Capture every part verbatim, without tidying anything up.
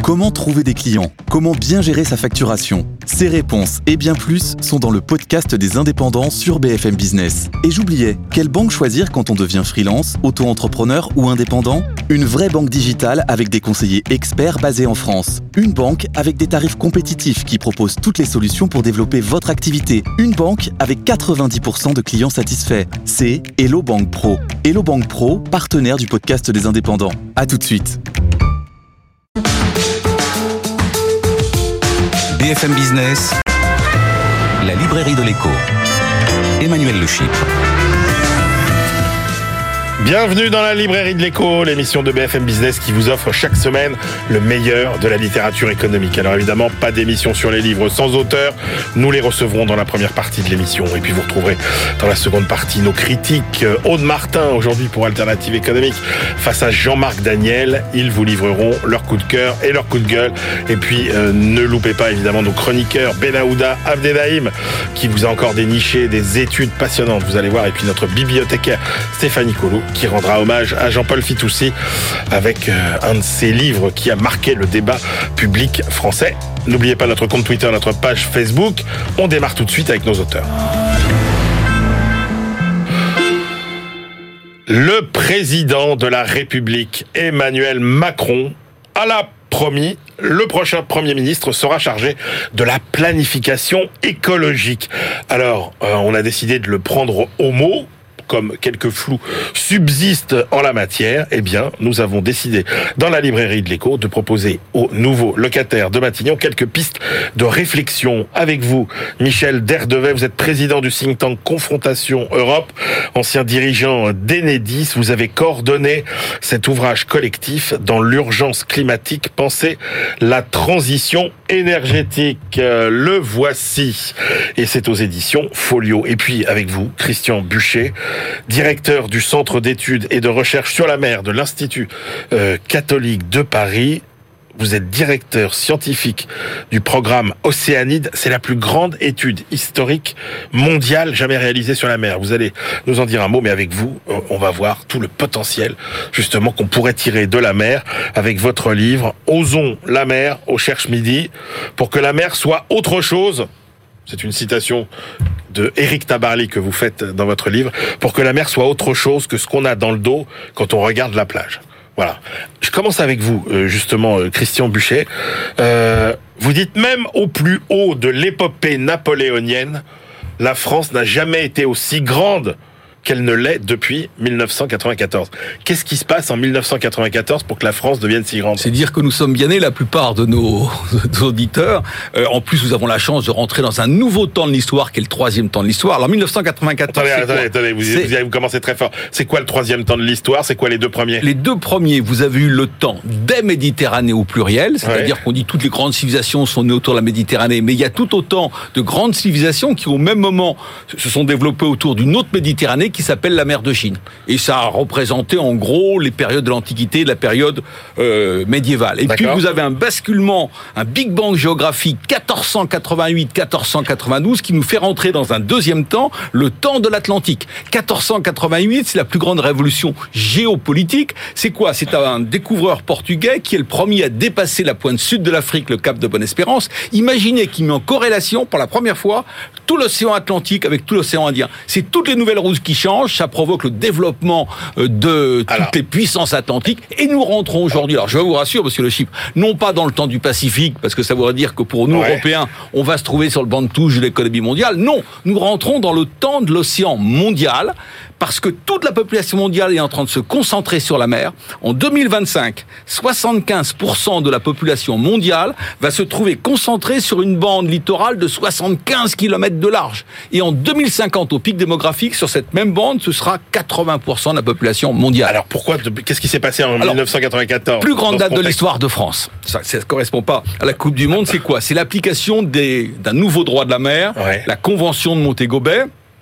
Comment trouver des clients ? Comment bien gérer sa facturation ? Ces réponses et bien plus sont dans le podcast des indépendants sur B F M Business. Et j'oubliais, quelle banque choisir quand on devient freelance, auto-entrepreneur ou indépendant ? Une vraie banque digitale avec des conseillers experts basés en France. Une banque avec des tarifs compétitifs qui propose toutes les solutions pour développer votre activité. Une banque avec quatre-vingt-dix pour cent de clients satisfaits. C'est Hello Bank Pro. Hello Bank Pro, partenaire du podcast des indépendants. À tout de suite. B F M Business, la librairie de l'écho. Emmanuel Le Chypre. Bienvenue dans la librairie de l'écho, l'émission de B F M Business qui vous offre chaque semaine le meilleur de la littérature économique. Alors évidemment, pas d'émission sur les livres sans auteur. Nous les recevrons dans la première partie de l'émission. Et puis vous retrouverez dans la seconde partie nos critiques. Aude Martin, aujourd'hui pour Alternative économique, face à Jean-Marc Daniel. Ils vous livreront leur coup de cœur et leur coup de gueule. Et puis euh, ne loupez pas évidemment nos chroniqueurs Benaouda Abdelhaim, qui vous a encore déniché des études passionnantes. Vous allez voir. Et puis notre bibliothécaire Stéphanie Collot, qui rendra hommage à Jean-Paul Fitoussi avec euh, un de ses livres qui a marqué le débat public français. N'oubliez pas notre compte Twitter, notre page Facebook. On démarre tout de suite avec nos auteurs. Le président de la République, Emmanuel Macron, a la promis, le prochain Premier ministre sera chargé de la planification écologique. Alors, euh, on a décidé de le prendre au mot. Comme quelques flous subsistent en la matière, eh bien, nous avons décidé, dans la librairie de l'écho, de proposer aux nouveaux locataires de Matignon quelques pistes de réflexion. Avec vous, Michel Derdevet, vous êtes président du think tank Confrontation Europe, ancien dirigeant d'Enedis. Vous avez coordonné cet ouvrage collectif dans l'urgence climatique. Pensez la transition énergétique. Le voici. Et c'est aux éditions Folio. Et puis, avec vous, Christian Buchet, directeur du Centre d'études et de recherche sur la mer de l'Institut euh, catholique de Paris. Vous êtes directeur scientifique du programme Océanide. C'est la plus grande étude historique mondiale jamais réalisée sur la mer. Vous allez nous en dire un mot, mais avec vous, on va voir tout le potentiel, justement, qu'on pourrait tirer de la mer avec votre livre « Osons la mer au Cherche Midi » pour que la mer soit autre chose. C'est une citation de Éric Tabarly que vous faites dans votre livre, pour que la mer soit autre chose que ce qu'on a dans le dos quand on regarde la plage. Voilà. Je commence avec vous, justement, Christian Buchet. Euh, vous dites même au plus haut de l'épopée napoléonienne, la France n'a jamais été aussi grande qu'elle ne l'est depuis dix-neuf cent quatre-vingt-quatorze. Qu'est-ce qui se passe en dix-neuf cent quatre-vingt-quatorze pour que la France devienne si grande ? C'est dire que nous sommes bien nés, la plupart de nos, de nos auditeurs. Euh, en plus, nous avons la chance de rentrer dans un nouveau temps de l'histoire, qui est le troisième temps de l'histoire. Alors, dix-neuf cent quatre-vingt-quatorze... Attendez, attendez, attendez, vous, vous, vous commencez très fort. C'est quoi le troisième temps de l'histoire ? C'est quoi les deux premiers ? Les deux premiers, vous avez eu le temps des Méditerranées au pluriel, c'est-à-dire ouais. qu'on dit toutes les grandes civilisations sont nées autour de la Méditerranée, mais il y a tout autant de grandes civilisations qui, au même moment, se sont développées autour d'une autre Méditerranée qui s'appelle la mer de Chine. Et ça a représenté en gros les périodes de l'Antiquité, de la période euh, médiévale. Et D'accord. puis vous avez un basculement, un Big Bang géographique quatorze cent quatre-vingt-huit quatorze cent quatre-vingt-douze qui nous fait rentrer dans un deuxième temps, le temps de l'Atlantique. quatorze cent quatre-vingt-huit, c'est la plus grande révolution géopolitique. C'est quoi ? C'est un découvreur portugais qui est le premier à dépasser la pointe sud de l'Afrique, le cap de Bonne-Espérance. Imaginez qu'il met en corrélation pour la première fois tout l'océan Atlantique avec tout l'océan Indien. C'est toutes les nouvelles routes qui changent, ça provoque le développement de toutes alors, les puissances atlantiques et nous rentrons aujourd'hui, alors je vous rassure monsieur Le Chypre, non pas dans le temps du Pacifique parce que ça voudrait dire que pour nous ouais. Européens on va se trouver sur le banc de touche de l'économie mondiale, non, nous rentrons dans le temps de l'océan mondial parce que toute la population mondiale est en train de se concentrer sur la mer. En deux mille vingt-cinq, soixante-quinze pour cent de la population mondiale va se trouver concentrée sur une bande littorale de soixante-quinze kilomètres de large. Et en deux mille cinquante, au pic démographique, sur cette même bande, ce sera quatre-vingts pour cent de la population mondiale. Alors pourquoi, qu'est-ce qui s'est passé en Alors, dix-neuf cent quatre-vingt-quatorze ? Plus grande date de l'histoire de France. Ça ne correspond pas à la Coupe du Monde, c'est quoi ? C'est l'application des, d'un nouveau droit de la mer, ouais. la Convention de Montego Bay,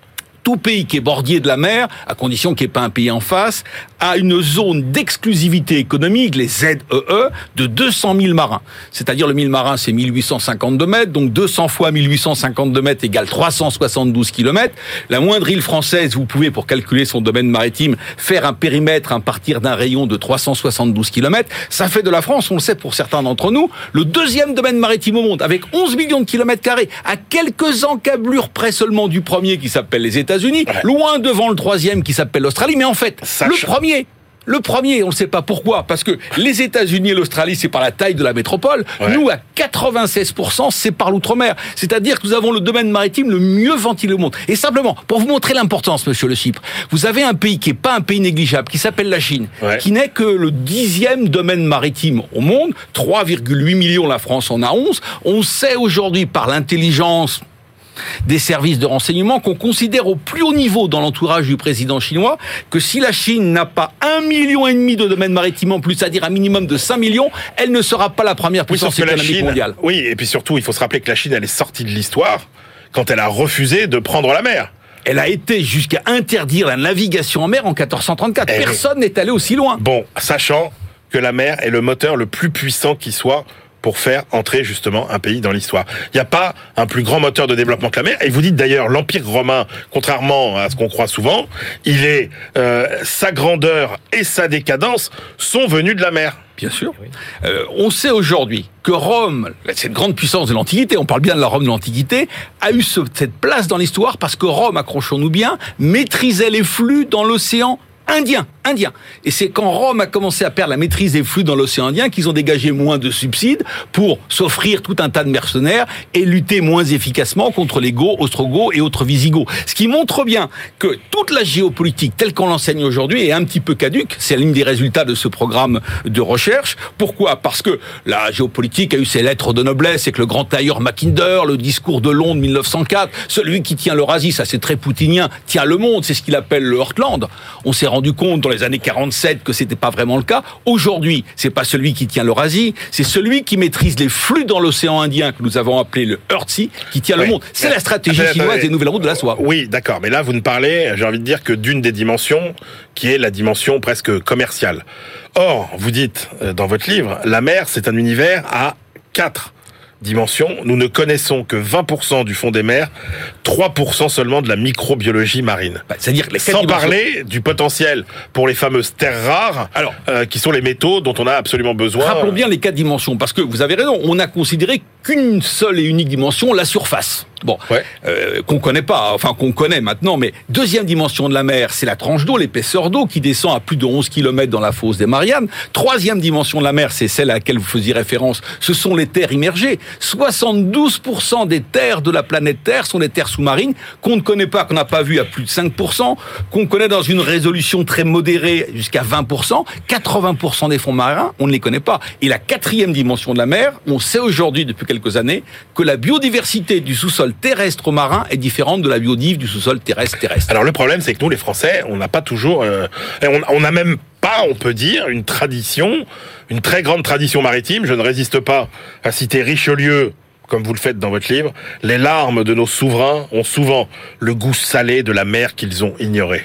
tout pays qui est bordé de la mer, à condition qu'il n'y ait pas un pays en face, a une zone d'exclusivité économique, les Z E E, de deux cent mille marins. C'est-à-dire le mille marins, c'est mille huit cent cinquante-deux mètres, donc deux cents fois mille huit cent cinquante-deux mètres égale trois cent soixante-douze kilomètres. La moindre île française, vous pouvez, pour calculer son domaine maritime, faire un périmètre à partir d'un rayon de trois cent soixante-douze kilomètres. Ça fait de la France, on le sait pour certains d'entre nous, le deuxième domaine maritime au monde, avec onze millions de kilomètres carrés, à quelques encablures près seulement du premier qui s'appelle les États-Unis, ouais. loin devant le troisième qui s'appelle l'Australie, mais en fait, Sache. le premier... Le premier, on ne sait pas pourquoi, parce que les États-Unis et l'Australie, c'est par la taille de la métropole. Ouais. Nous, à quatre-vingt-seize pour cent, c'est par l'outre-mer. C'est-à-dire que nous avons le domaine maritime le mieux ventilé au monde. Et simplement, pour vous montrer l'importance, monsieur Le Chypre, vous avez un pays qui n'est pas un pays négligeable, qui s'appelle la Chine, ouais. qui n'est que le dixième domaine maritime au monde. trois virgule huit millions, la France en a onze. On sait aujourd'hui, par l'intelligence des services de renseignement, qu'on considère au plus haut niveau dans l'entourage du président chinois que si la Chine n'a pas un million et demi de domaines maritimes en plus, c'est-à-dire un minimum de cinq millions, elle ne sera pas la première puissance oui, économique Chine, mondiale. Oui, et puis surtout, il faut se rappeler que la Chine, elle est sortie de l'histoire quand elle a refusé de prendre la mer. Elle a été jusqu'à interdire la navigation en mer en quatorze cent trente-quatre. Et Personne n'est allé aussi loin. Bon, sachant que la mer est le moteur le plus puissant qui soit pour faire entrer justement un pays dans l'histoire. Il n'y a pas un plus grand moteur de développement que la mer. Et vous dites d'ailleurs, l'Empire romain, contrairement à ce qu'on croit souvent, il est euh, sa grandeur et sa décadence sont venus de la mer. Bien sûr. Euh, on sait aujourd'hui que Rome, cette grande puissance de l'Antiquité, on parle bien de la Rome de l'Antiquité, a eu ce, cette place dans l'histoire parce que Rome, accrochons-nous bien, maîtrisait les flux dans l'océan Indien, indien. Et c'est quand Rome a commencé à perdre la maîtrise des flux dans l'océan Indien qu'ils ont dégagé moins de subsides pour s'offrir tout un tas de mercenaires et lutter moins efficacement contre les Goths, Ostrogoths et autres Visigoths. Ce qui montre bien que toute la géopolitique telle qu'on l'enseigne aujourd'hui est un petit peu caduque. C'est l'un des résultats de ce programme de recherche. Pourquoi ? Parce que la géopolitique a eu ses lettres de noblesse et que le grand tailleur Mackinder, le discours de Londres mille neuf cent quatre, celui qui tient l'Eurasie, ça c'est très poutinien, tient le monde, c'est ce qu'il appelle le Heartland. On s'est rendu compte dans les années quarante-sept que c'était pas vraiment le cas. Aujourd'hui, c'est pas celui qui tient l'Eurasie, c'est celui qui maîtrise les flux dans l'océan Indien que nous avons appelé le Earth Sea, qui tient oui. le monde. C'est la stratégie attendez, chinoise attendez. des nouvelles routes de la soie. Oui, d'accord, mais là vous ne parlez, j'ai envie de dire, que d'une des dimensions qui est la dimension presque commerciale. Or, vous dites dans votre livre, la mer, c'est un univers à quatre dimension, nous ne connaissons que vingt pour cent du fond des mers, trois pour cent seulement de la microbiologie marine. Bah, c'est-à-dire que les Sans parler du potentiel pour les fameuses terres rares, Alors, euh, qui sont les métaux dont on a absolument besoin. Rappelons bien les quatre dimensions, parce que vous avez raison, on a considéré qu'une seule et unique dimension, la surface. Bon, ouais. euh, qu'on connaît pas, enfin qu'on connaît maintenant, mais deuxième dimension de la mer, c'est la tranche d'eau, l'épaisseur d'eau qui descend à plus de onze kilomètres dans la fosse des Mariannes. Troisième dimension de la mer, c'est celle à laquelle vous faisiez référence, ce sont les terres immergées. soixante-douze pour cent des terres de la planète Terre sont des terres sous-marines qu'on ne connaît pas, qu'on n'a pas vu à plus de cinq pour cent, qu'on connaît dans une résolution très modérée jusqu'à vingt pour cent. quatre-vingts pour cent des fonds marins, on ne les connaît pas. Et la quatrième dimension de la mer, on sait aujourd'hui depuis quelques années que la biodiversité du sous-sol terrestre marin est différente de la biodive du sous-sol terrestre terrestre. Alors le problème, c'est que nous, les Français, on n'a pas toujours, euh, on n'a même pas, on peut dire, une tradition, une très grande tradition maritime. Je ne résiste pas à citer Richelieu, comme vous le faites dans votre livre. Les larmes de nos souverains ont souvent le goût salé de la mer qu'ils ont ignorée.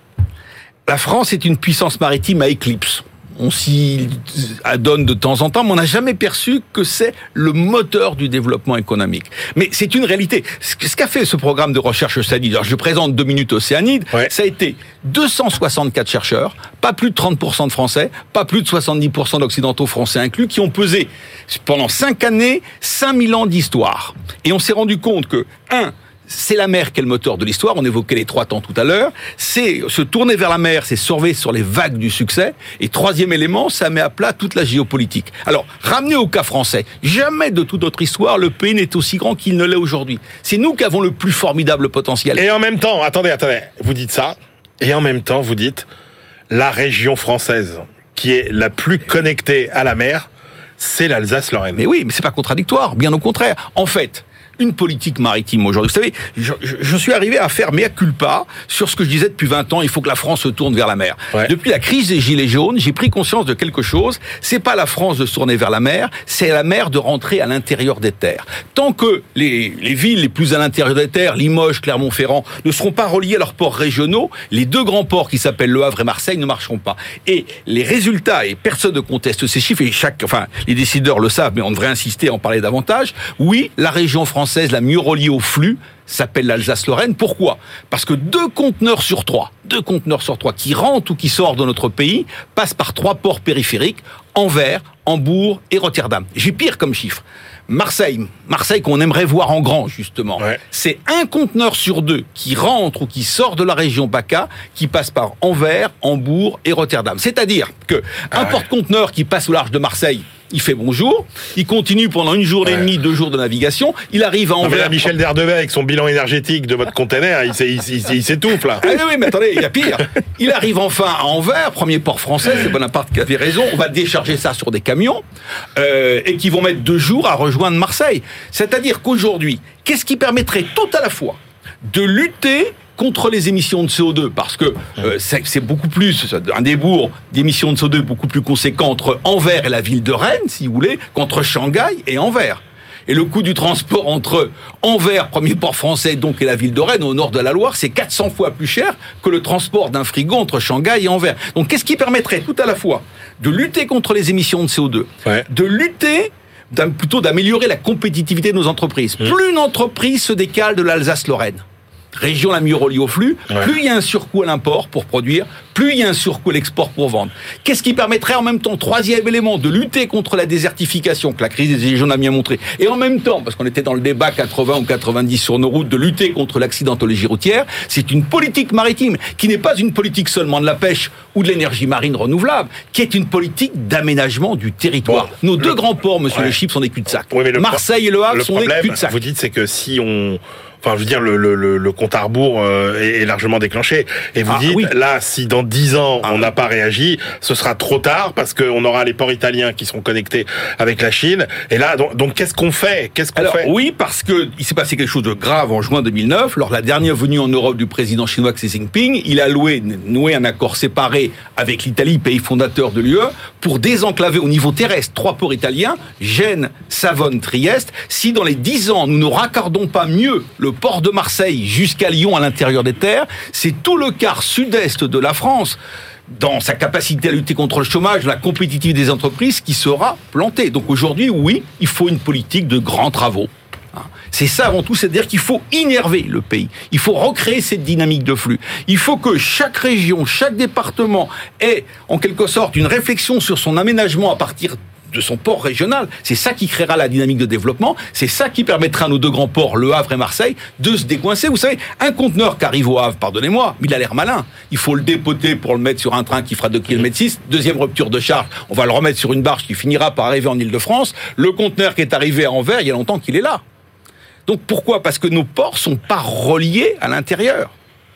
La France est une puissance maritime à éclipse. On s'y adonne de temps en temps, mais on n'a jamais perçu que c'est le moteur du développement économique. Mais c'est une réalité. Ce qu'a fait ce programme de recherche Océanide, alors je présente deux minutes Océanide, ouais. ça a été deux cent soixante-quatre chercheurs, pas plus de trente pour cent de Français, pas plus de soixante-dix pour cent d'Occidentaux français inclus, qui ont pesé pendant cinq années cinq mille ans d'histoire. Et on s'est rendu compte que, un, c'est la mer qui est le moteur de l'histoire, on évoquait les trois temps tout à l'heure, c'est se tourner vers la mer, c'est surfer sur les vagues du succès, et troisième élément, ça met à plat toute la géopolitique. Alors, ramenez au cas français, jamais de toute notre histoire, le pays n'est aussi grand qu'il ne l'est aujourd'hui. C'est nous qui avons le plus formidable potentiel. Et en même temps, attendez, attendez, vous dites ça, et en même temps, vous dites, la région française, qui est la plus connectée à la mer, c'est l'Alsace-Lorraine. Mais oui, mais c'est pas contradictoire, bien au contraire. En fait, une politique maritime aujourd'hui. Vous savez, je, je, je suis arrivé à faire mea culpa sur ce que je disais depuis vingt ans, il faut que la France se tourne vers la mer. Ouais. Depuis la crise des Gilets jaunes, j'ai pris conscience de quelque chose, c'est pas la France de se tourner vers la mer, c'est la mer de rentrer à l'intérieur des terres. Tant que les, les villes les plus à l'intérieur des terres, Limoges, Clermont-Ferrand, ne seront pas reliés à leurs ports régionaux, les deux grands ports qui s'appellent Le Havre et Marseille ne marcheront pas. Et les résultats, et personne ne conteste ces chiffres, et chaque, enfin, les décideurs le savent, mais on devrait insister à en parler davantage. Oui, la région française la mieux reliée au flux s'appelle l'Alsace-Lorraine. Pourquoi ? Parce que deux conteneurs sur trois, deux conteneurs sur trois qui rentrent ou qui sortent de notre pays passent par trois ports périphériques, Anvers, Hambourg et Rotterdam. J'ai pire comme chiffre. Marseille, Marseille qu'on aimerait voir en grand, justement. Ouais. C'est un conteneur sur deux qui rentre ou qui sort de la région PACA qui passe par Anvers, Hambourg et Rotterdam. C'est-à-dire que ah un ouais. porte-conteneur qui passe au large de Marseille, il fait bonjour, il continue pendant une journée ouais. et demie, deux jours de navigation, il arrive à Anvers. Là, Michel Derdevet, avec son bilan énergétique de votre conteneur, il, il, il, il s'étouffe là. Ah oui, mais attendez, il y a pire. Il arrive enfin à Anvers, premier port français, c'est Bonaparte qui avait raison, on va décharger ça sur des camions, euh, et qui vont mettre deux jours à rejoindre Marseille. C'est-à-dire qu'aujourd'hui, qu'est-ce qui permettrait tout à la fois de lutter contre les émissions de C O deux, parce que euh, c'est, c'est beaucoup plus, un débours d'émissions de C O deux beaucoup plus conséquent entre Anvers et la ville de Rennes, si vous voulez, qu'entre Shanghai et Anvers. Et le coût du transport entre Anvers, premier port français, donc, et la ville de Rennes, au nord de la Loire, c'est quatre cents fois plus cher que le transport d'un frigo entre Shanghai et Anvers. Donc, qu'est-ce qui permettrait tout à la fois de lutter contre les émissions de C O deux, ouais. de lutter plutôt d'améliorer la compétitivité de nos entreprises. Mmh. Plus une entreprise se décale de l'Alsace-Lorraine, région la mieux reliée au flux, ouais. plus il y a un surcoût à l'import pour produire, plus il y a un surcoût à l'export pour vendre. Qu'est-ce qui permettrait en même temps, troisième élément, de lutter contre la désertification que la crise des Gilets jaunes a bien montré, et en même temps, parce qu'on était dans le débat quatre-vingts ou quatre-vingt-dix sur nos routes, de lutter contre l'accidentologie routière, c'est une politique maritime qui n'est pas une politique seulement de la pêche ou de l'énergie marine renouvelable, qui est une politique d'aménagement du territoire. Bon, Nos le... deux grands ports, monsieur ouais. le Chip, sont des cul-de-sac. Oui, Marseille pro... et Le Havre le sont problème, des cul-de-sac. Vous dites, c'est que si on... Enfin, je veux dire, le, le, le compte à rebours euh, est, est largement déclenché. Et vous ah, dites, oui. là, si dans dix ans, ah, on n'a pas réagi, ce sera trop tard, parce qu'on aura les ports italiens qui seront connectés avec la Chine. Et là, donc, donc qu'est-ce qu'on fait Qu'est-ce qu'on Alors, fait Oui, parce que il s'est passé quelque chose de grave en juin deux mille neuf. Lors de la dernière venue en Europe du président chinois Xi Jinping, il a loué, noué un accord séparé avec l'Italie, pays fondateur de l'U E, pour désenclaver au niveau terrestre trois ports italiens, Gênes, Savone, Trieste. Si dans les dix ans, nous ne raccordons pas mieux le port de Marseille jusqu'à Lyon à l'intérieur des terres, c'est tout le quart sud-est de la France, dans sa capacité à lutter contre le chômage, la compétitivité des entreprises, qui sera planté. Donc aujourd'hui, oui, il faut une politique de grands travaux. C'est ça avant tout, c'est-à-dire qu'il faut innerver le pays. Il faut recréer cette dynamique de flux. Il faut que chaque région, chaque département ait en quelque sorte une réflexion sur son aménagement à partir de son port régional. C'est ça qui créera la dynamique de développement. C'est ça qui permettra à nos deux grands ports, Le Havre et Marseille, de se décoincer. Vous savez, un conteneur qui arrive au Havre, pardonnez-moi, mais il a l'air malin. Il faut le dépoter pour le mettre sur un train qui fera deux kilomètres six. Deuxième rupture de charge, on va le remettre sur une barge qui finira par arriver en Île-de-France. Le conteneur qui est arrivé à Anvers, il y a longtemps qu'il est là. Donc pourquoi ? Parce que nos ports sont pas reliés à l'intérieur.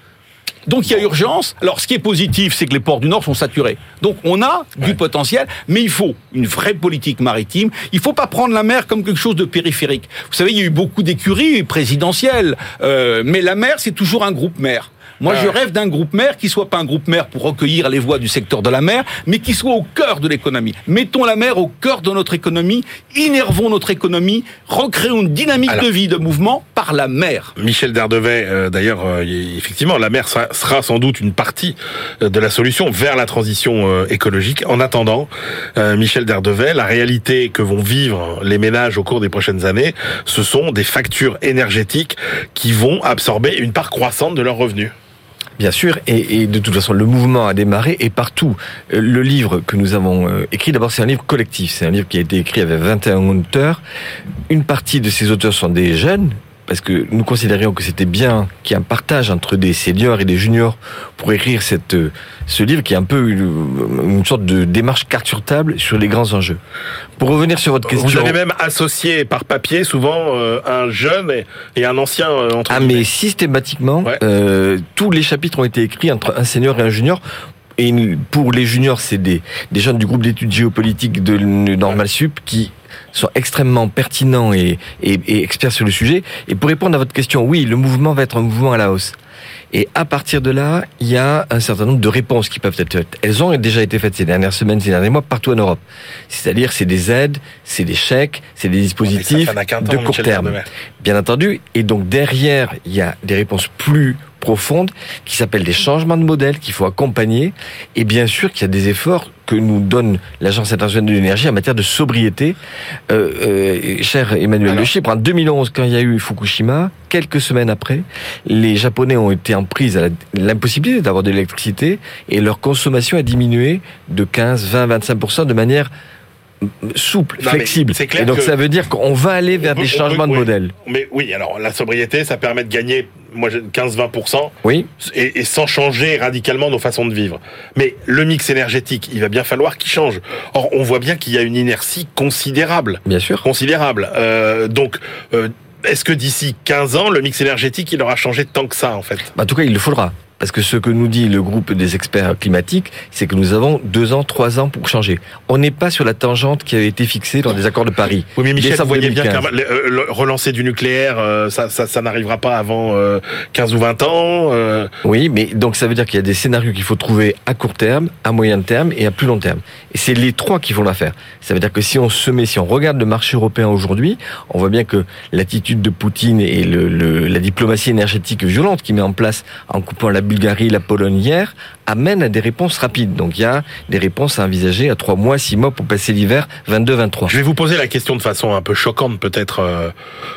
Donc il y a urgence. Alors ce qui est positif, c'est que les ports du Nord sont saturés. Donc on a ouais. du potentiel, mais il faut une vraie politique maritime. Il ne faut pas prendre la mer comme quelque chose de périphérique. Vous savez, il y a eu beaucoup d'écuries présidentielles, euh, mais la mer, c'est toujours un groupe mer. Moi, ah. je rêve d'un groupe mer qui soit pas un groupe mer pour recueillir les voix du secteur de la mer, mais qui soit au cœur de l'économie. Mettons la mer au cœur de notre économie, innervons notre économie, recréons une dynamique Alors, de vie, de mouvement par la mer. Michel Derdevet, euh, d'ailleurs, euh, effectivement, la mer sera, sera sans doute une partie de la solution vers la transition euh, écologique. En attendant, euh, Michel Derdevet, la réalité que vont vivre les ménages au cours des prochaines années, ce sont des factures énergétiques qui vont absorber une part croissante de leurs revenus. Bien sûr, et, et de toute façon, le mouvement a démarré et partout. Le livre que nous avons écrit, d'abord, c'est un livre collectif. C'est un livre qui a été écrit avec vingt et un auteurs. Une partie de ces auteurs sont des jeunes, parce que nous considérions que c'était bien qu'il y ait un partage entre des seniors et des juniors pour écrire cette, ce livre qui est un peu une, une sorte de démarche carte sur table sur les grands enjeux. Pour revenir sur votre question... Vous avez même associé par papier souvent euh, un jeune et, et un ancien euh, entre Ah mais systématiquement, ouais. euh, tous les chapitres ont été écrits entre un senior et un junior. Et pour les juniors, c'est des, des jeunes du groupe d'études géopolitiques de Normal Sup qui sont extrêmement pertinents et, et, et experts sur le sujet. Et pour répondre à votre question, oui, le mouvement va être un mouvement à la hausse. Et à partir de là, il y a un certain nombre de réponses qui peuvent être faites. Elles ont déjà été faites ces dernières semaines, ces derniers mois, partout en Europe. C'est-à-dire, c'est des aides, c'est des chèques, c'est des dispositifs temps, de court terme. Bien entendu. Et donc, derrière, il y a des réponses plus profondes qui s'appellent des changements de modèle qu'il faut accompagner. Et bien sûr qu'il y a des efforts que nous donne l'Agence internationale de l'énergie en matière de sobriété. Euh, euh, cher Emmanuel Le Chypre, en deux mille onze, quand il y a eu Fukushima, quelques semaines après, les Japonais ont été en prise à l'impossibilité d'avoir de l'électricité et leur consommation a diminué de quinze, vingt, vingt-cinq pour cent de manière souple, non, flexible. Et donc ça veut dire qu'on va aller vers peut, des changements peut, de oui, modèle. Mais oui, alors la sobriété, ça permet de gagner moi quinze à vingt pour cent oui. et, et sans changer radicalement nos façons de vivre. Mais le mix énergétique, il va bien falloir qu'il change. Or, on voit bien qu'il y a une inertie considérable. Bien sûr. Considérable. Euh, donc, euh, est-ce que d'ici quinze ans, le mix énergétique, il aura changé tant que ça, en fait ? En tout cas, il le faudra. Parce que ce que nous dit le groupe des experts climatiques, c'est que nous avons deux ans, trois ans pour changer. On n'est pas sur la tangente qui avait été fixée dans les accords de Paris. Oui, mais Michel, vous voyez bien que euh, relancer du nucléaire, euh, ça, ça, ça n'arrivera pas avant euh, quinze ou vingt ans. Euh... Oui, mais donc ça veut dire qu'il y a des scénarios qu'il faut trouver à court terme, à moyen terme et à plus long terme. Et c'est les trois qui font l'affaire. Ça veut dire que si on se met, si on regarde le marché européen aujourd'hui, on voit bien que l'attitude de Poutine et le, le, la diplomatie énergétique violente qu'il met en place en coupant la Bulgarie, la Pologne hier, amène à des réponses rapides. Donc il y a des réponses à envisager à trois mois, six mois pour passer l'hiver vingt-deux vingt-trois. Je vais vous poser la question de façon un peu choquante peut-être. Euh,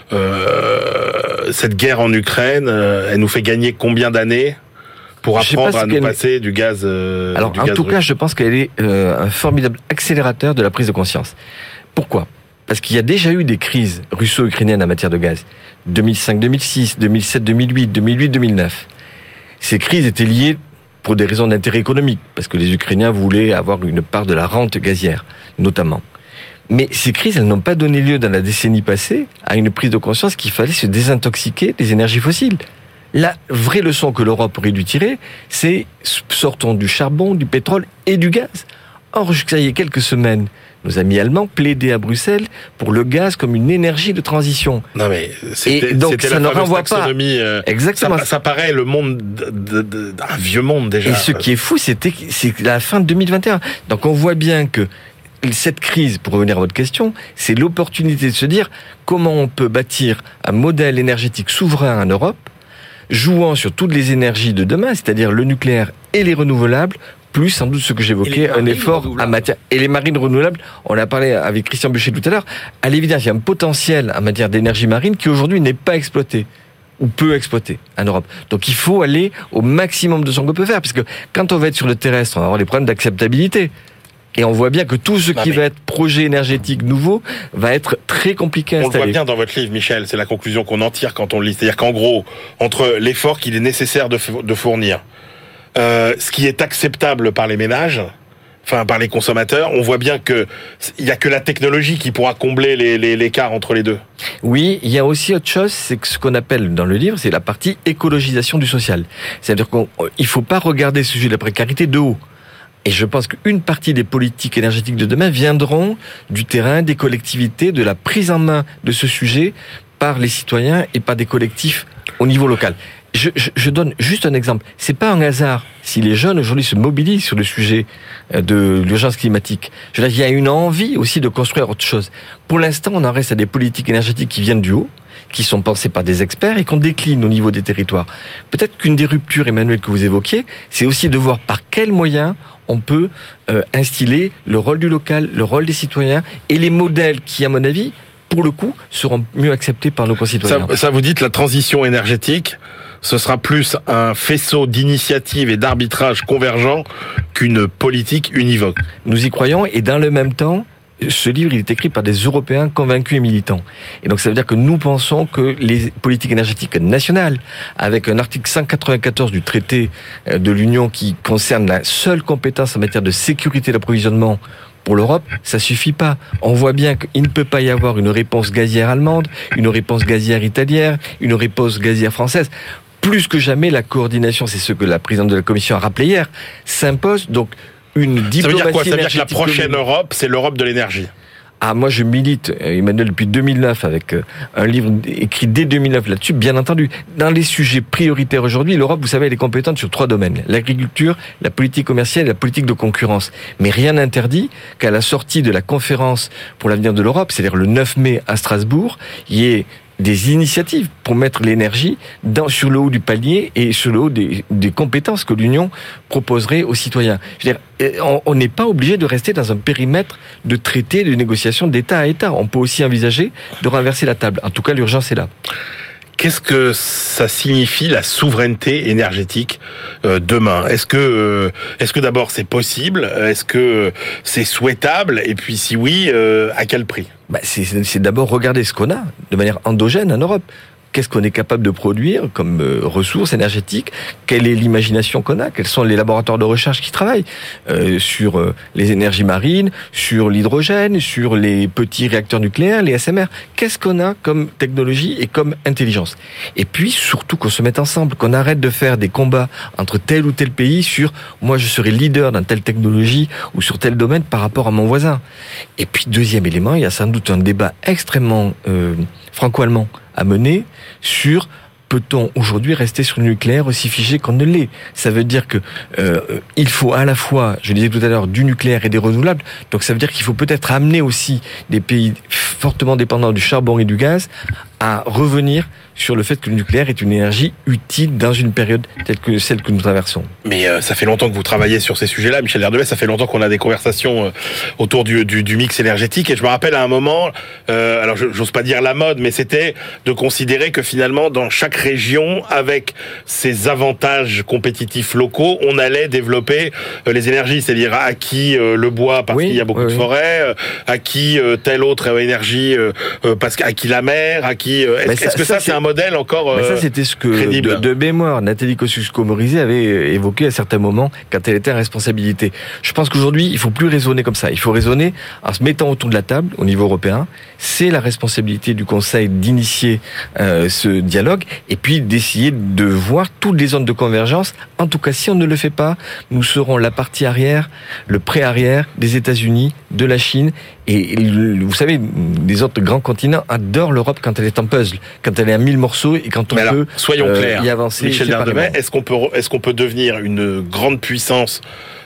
euh, cette guerre en Ukraine, euh, elle nous fait gagner combien d'années pour apprendre à nous qu'elle... passer du gaz euh, Alors du en gaz tout russe. cas, je pense qu'elle est euh, un formidable accélérateur de la prise de conscience. Pourquoi ? Parce qu'il y a déjà eu des crises russo-ukrainiennes en matière de gaz. deux mille cinq deux mille six, deux mille sept deux mille huit, deux mille huit deux mille neuf. Ces crises étaient liées pour des raisons d'intérêt économique, parce que les Ukrainiens voulaient avoir une part de la rente gazière, notamment. Mais ces crises, elles n'ont pas donné lieu dans la décennie passée à une prise de conscience qu'il fallait se désintoxiquer des énergies fossiles. La vraie leçon que l'Europe aurait dû tirer, c'est sortons du charbon, du pétrole et du gaz. Or, jusqu'à il y a quelques semaines, nos amis allemands plaidaient à Bruxelles pour le gaz comme une énergie de transition. Non mais c'était, et donc c'était ça la ne renvoie pas. Euh, Exactement. Ça, ça paraît le monde de, de, de, d'un vieux monde déjà. Et ce qui est fou, c'était c'est la fin de deux mille vingt et un. Donc on voit bien que cette crise, pour revenir à votre question, c'est l'opportunité de se dire comment on peut bâtir un modèle énergétique souverain en Europe, jouant sur toutes les énergies de demain, c'est-à-dire le nucléaire et les renouvelables, plus sans doute ce que j'évoquais, un effort en matière... Et les marines renouvelables, on a parlé avec Christian Buchet tout à l'heure, à l'évidence, il y a un potentiel en matière d'énergie marine qui aujourd'hui n'est pas exploité, ou peu exploité en Europe. Donc il faut aller au maximum de ce qu'on peut faire, parce que quand on va être sur le terrestre, on va avoir des problèmes d'acceptabilité. Et on voit bien que tout ce qui va être projet énergétique nouveau va être très compliqué à installer. On le voit bien dans votre livre, Michel, c'est la conclusion qu'on en tire quand on le lit. C'est-à-dire qu'en gros, entre l'effort qu'il est nécessaire de, de fournir, Euh, ce qui est acceptable par les ménages, enfin par les consommateurs, on voit bien que il y a que la technologie qui pourra combler les, les, l'écart entre les deux. Oui, il y a aussi autre chose, c'est que ce qu'on appelle dans le livre, c'est la partie écologisation du social. C'est-à-dire qu'il faut pas regarder ce sujet de la précarité de haut. Et je pense qu'une partie des politiques énergétiques de demain viendront du terrain, des collectivités, de la prise en main de ce sujet par les citoyens et par des collectifs au niveau local. Je, je, je donne juste un exemple. C'est pas un hasard si les jeunes aujourd'hui se mobilisent sur le sujet de l'urgence climatique. Je veux dire, il y a une envie aussi de construire autre chose. Pour l'instant, on en reste à des politiques énergétiques qui viennent du haut, qui sont pensées par des experts et qu'on décline au niveau des territoires. Peut-être qu'une des ruptures, Emmanuel, que vous évoquiez, c'est aussi de voir par quels moyens on peut euh, instiller le rôle du local, le rôle des citoyens et les modèles qui, à mon avis, pour le coup, seront mieux acceptés par nos concitoyens. Ça, ça vous dit, la transition énergétique, ce sera plus un faisceau d'initiatives et d'arbitrages convergents qu'une politique univoque. Nous y croyons, et dans le même temps, ce livre, il est écrit par des Européens convaincus et militants. Et donc ça veut dire que nous pensons que les politiques énergétiques nationales, avec un article cent quatre-vingt-quatorze du traité de l'Union qui concerne la seule compétence en matière de sécurité d'approvisionnement pour l'Europe, ça suffit pas. On voit bien qu'il ne peut pas y avoir une réponse gazière allemande, une réponse gazière italienne, une réponse gazière française. Plus que jamais, la coordination, c'est ce que la présidente de la Commission a rappelé hier, s'impose. Donc, une diplomatie. Ça veut dire quoi ? Ça veut dire que la énergétique prochaine commune. Europe, c'est l'Europe de l'énergie. Ah, moi je milite, Emmanuel, depuis deux mille neuf, avec un livre écrit dès deux mille neuf là-dessus, bien entendu. Dans les sujets prioritaires aujourd'hui, l'Europe, vous savez, elle est compétente sur trois domaines. L'agriculture, la politique commerciale et la politique de concurrence. Mais rien n'interdit qu'à la sortie de la conférence pour l'avenir de l'Europe, c'est-à-dire le neuf mai à Strasbourg, il y ait des initiatives pour mettre l'énergie dans, sur le haut du palier et sur le haut des, des compétences que l'Union proposerait aux citoyens. Je veux dire, on n'est pas obligé de rester dans un périmètre de traité, de négociation d'État à État. On peut aussi envisager de renverser la table. En tout cas, l'urgence est là. Qu'est-ce que ça signifie la souveraineté énergétique euh, demain ? Est-ce que, euh, est-ce que d'abord c'est possible ? Est-ce que c'est souhaitable ? Et puis si oui, euh, à quel prix ? Bah, c'est, c'est d'abord regarder ce qu'on a de manière endogène en Europe. Qu'est-ce qu'on est capable de produire comme euh, ressources énergétiques ? Quelle est l'imagination qu'on a ? Quels sont les laboratoires de recherche qui travaillent euh, sur euh, les énergies marines, sur l'hydrogène, sur les petits réacteurs nucléaires, les S M R ? Qu'est-ce qu'on a comme technologie et comme intelligence ? Et puis surtout qu'on se mette ensemble, qu'on arrête de faire des combats entre tel ou tel pays sur « moi je serai leader dans telle technologie ou sur tel domaine par rapport à mon voisin ». Et puis deuxième élément, il y a sans doute un débat extrêmement euh, franco-allemand à mener sur peut-on aujourd'hui rester sur le nucléaire aussi figé qu'on ne l'est ? Ça veut dire que euh, il faut à la fois, je le disais tout à l'heure, du nucléaire et des renouvelables. Donc ça veut dire qu'il faut peut-être amener aussi des pays fortement dépendants du charbon et du gaz à revenir sur le fait que le nucléaire est une énergie utile dans une période telle que celle que nous traversons. Mais euh, ça fait longtemps que vous travaillez sur ces sujets-là, Michel Erdebès, ça fait longtemps qu'on a des conversations euh, autour du, du, du mix énergétique, et je me rappelle à un moment, euh, alors j'ose pas dire la mode, mais c'était de considérer que finalement, dans chaque région, avec ses avantages compétitifs locaux, on allait développer euh, les énergies, c'est-à-dire à qui euh, le bois parce oui, qu'il y a beaucoup oui, de forêts, euh, à qui euh, telle autre énergie euh, euh, parce qu'à qui la mer, à qui... Euh, est-ce, ça, est-ce que ça, ça c'est un modèle encore euh, ça, c'était ce que, de, de mémoire, Nathalie Kosciusko-Morizet avait évoqué à certains moments quand elle était en responsabilité. Je pense qu'aujourd'hui, il faut plus raisonner comme ça. Il faut raisonner en se mettant autour de la table au niveau européen. C'est la responsabilité du Conseil d'initier euh, ce dialogue et puis d'essayer de voir toutes les zones de convergence. En tout cas, si on ne le fait pas, nous serons la partie arrière, le pré-arrière des États-Unis, de la Chine. Et vous savez, les autres grands continents adorent l'Europe quand elle est en puzzle, quand elle est à mille morceaux et quand on Mais peut alors, soyons euh, clairs, y avancer. Michel Erdebès, est-ce qu'on peut, est-ce qu'on peut devenir une grande puissance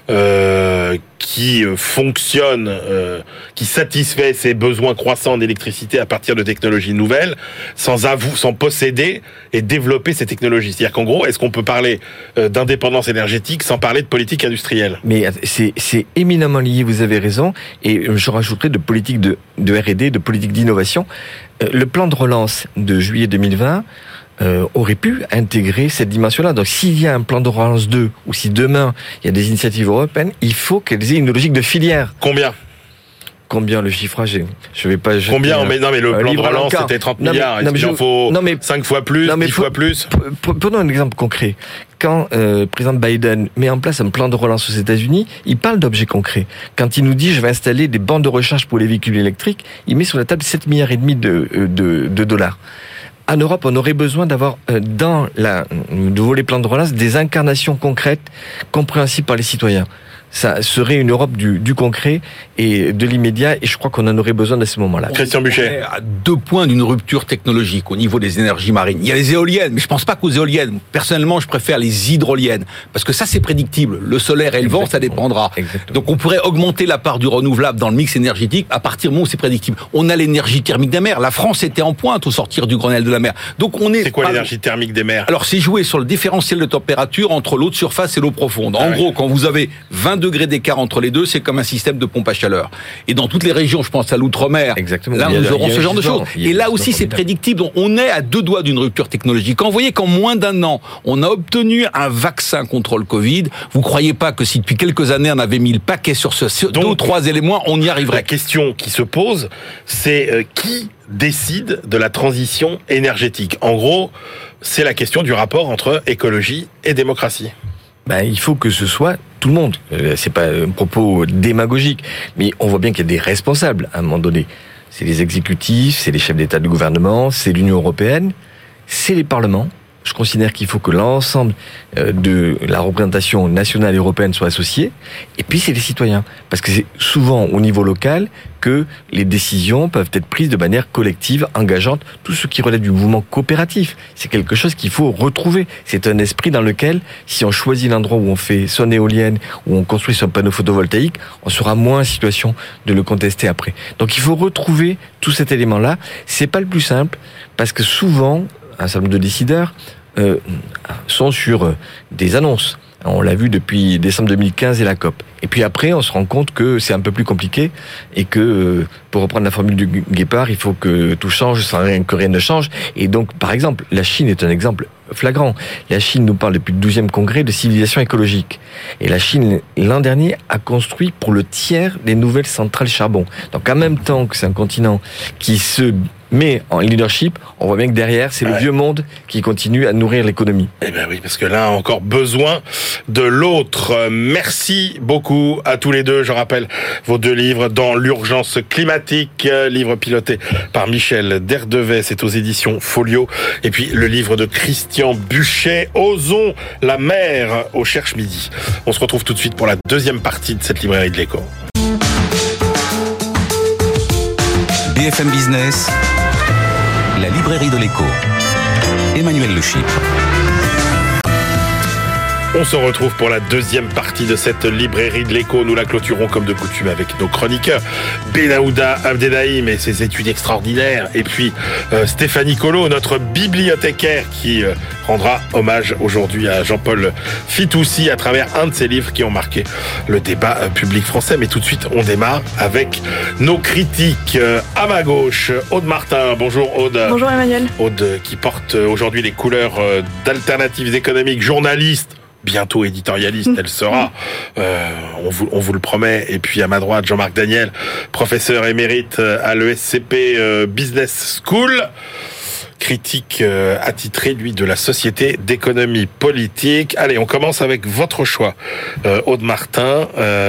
euh, qui fonctionne, euh, qui satisfait ses besoins croissants d'électricité à partir de technologies nouvelles, sans avou- sans posséder et développer ces technologies. C'est-à-dire qu'en gros, est-ce qu'on peut parler euh, d'indépendance énergétique sans parler de politique industrielle ? Mais c'est, c'est éminemment lié, vous avez raison, et je rajouterai de politique de, de R et D, de politique d'innovation. Euh, le plan de relance de juillet deux mille vingt Euh, aurait pu intégrer cette dimension-là. Donc s'il y a un plan de relance deux, ou si demain il y a des initiatives européennes, il faut qu'elles aient une logique de filière. Combien ? Combien le chiffrage est ? Je vais pas. Combien on met ? Non mais le plan de relance c'était trente non, milliards. Mais, non, Est-ce qu'il en faut non, mais, cinq fois plus, dix fois plus ? Prenons un exemple concret. Quand euh, le président Biden met en place un plan de relance aux États-Unis, il parle d'objets concrets. Quand il nous dit je vais installer des bandes de recharge pour les véhicules électriques, il met sur la table sept milliards et demi de, de, de dollars. En Europe, on aurait besoin d'avoir euh, dans la, le volet plan de relance des incarnations concrètes, compréhensibles par les citoyens. Ça serait une Europe du, du concret et de l'immédiat, et je crois qu'on en aurait besoin à ce moment-là. Christian Buchet. À deux points d'une rupture technologique au niveau des énergies marines. Il y a les éoliennes, mais je pense pas qu'aux éoliennes. Personnellement, je préfère les hydroliennes, parce que ça c'est prédictible. Le solaire et le vent, ça dépendra. Exactement. Donc on pourrait augmenter la part du renouvelable dans le mix énergétique à partir du moment où c'est prédictible. On a l'énergie thermique des mers. La France était en pointe au sortir du Grenelle de la mer. Donc on est. C'est quoi l'énergie thermique des mers ? Alors c'est jouer sur le différentiel de température entre l'eau de surface et l'eau profonde. En ah gros, ouais. Quand vous avez vingt degrés d'écart entre les deux, c'est comme un système de pompe à chaleur. Et dans toutes les régions, je pense à l'outre-mer, exactement. Là nous aurons ce genre de choses. Et là aussi c'est prédictible. Donc, on est à deux doigts d'une rupture technologique. Quand vous voyez qu'en moins d'un an, on a obtenu un vaccin contre le Covid, vous croyez pas que si depuis quelques années on avait mis le paquet sur ce sur deux ou trois éléments, on y arriverait ? La question qui se pose, c'est euh, qui décide de la transition énergétique ? En gros, c'est la question du rapport entre écologie et démocratie. Ben, il faut que ce soit tout le monde. C'est pas un propos démagogique, mais on voit bien qu'il y a des responsables à un moment donné. C'est les exécutifs, c'est les chefs d'État du gouvernement, c'est l'Union européenne, c'est les parlements. je considère qu'il faut que l'ensemble de la représentation nationale et européenne soit associée. Et puis, c'est les citoyens. Parce que c'est souvent au niveau local que les décisions peuvent être prises de manière collective, engageante. Tout ce qui relève du mouvement coopératif, c'est quelque chose qu'il faut retrouver. C'est un esprit dans lequel, si on choisit l'endroit où on fait son éolienne, où on construit son panneau photovoltaïque, on sera moins en situation de le contester après. Donc, il faut retrouver tout cet élément-là. C'est pas le plus simple, parce que souvent, un certain nombre de décideurs euh, sont sur euh, des annonces. On l'a vu depuis décembre deux mille quinze et la COP. Et puis après, on se rend compte que c'est un peu plus compliqué et que, euh, pour reprendre la formule du Guépard, il faut que tout change sans rien, que rien ne change. Et donc, par exemple, la Chine est un exemple flagrant. La Chine nous parle depuis le douzième congrès de civilisation écologique. Et la Chine, l'an dernier, a construit pour le tiers des nouvelles centrales charbon. Donc, en même temps que c'est un continent qui se met en leadership, on voit bien que derrière, c'est ouais. le vieux monde qui continue à nourrir l'économie. Eh bien oui, parce que l'un a encore besoin de l'autre. Merci beaucoup à tous les deux. Je rappelle vos deux livres, Dans l'urgence climatique, livre piloté par Michel Derdevet, c'est aux éditions Folio. Et puis le livre de Christian Buchet, Osons la mer au Cherche Midi. On se retrouve tout de suite pour la deuxième partie de cette librairie de l'écho. B F M Business, la librairie de l'écho. Emmanuel Le Chypre. On se retrouve pour la deuxième partie de cette librairie de l'écho. Nous la clôturons comme de coutume avec nos chroniqueurs. Benaouda Abdelhaim et ses études extraordinaires. Et puis euh, Stéphanie Colo, notre bibliothécaire, qui euh, rendra hommage aujourd'hui à Jean-Paul Fitoussi à travers un de ses livres qui ont marqué le débat euh, public français. Mais tout de suite, on démarre avec nos critiques. Euh, à ma gauche, Aude Martin. Bonjour Aude. Bonjour Emmanuel. Aude qui porte aujourd'hui les couleurs euh, d'Alternatives économiques, journaliste, bientôt éditorialiste, elle sera, euh, on, vous, on vous le promet. Et puis à ma droite, Jean-Marc Daniel, professeur émérite à l'E S C P euh, Business School, critique euh, attitré, lui, de la Société d'économie politique. Allez, on commence avec votre choix, euh, Aude Martin,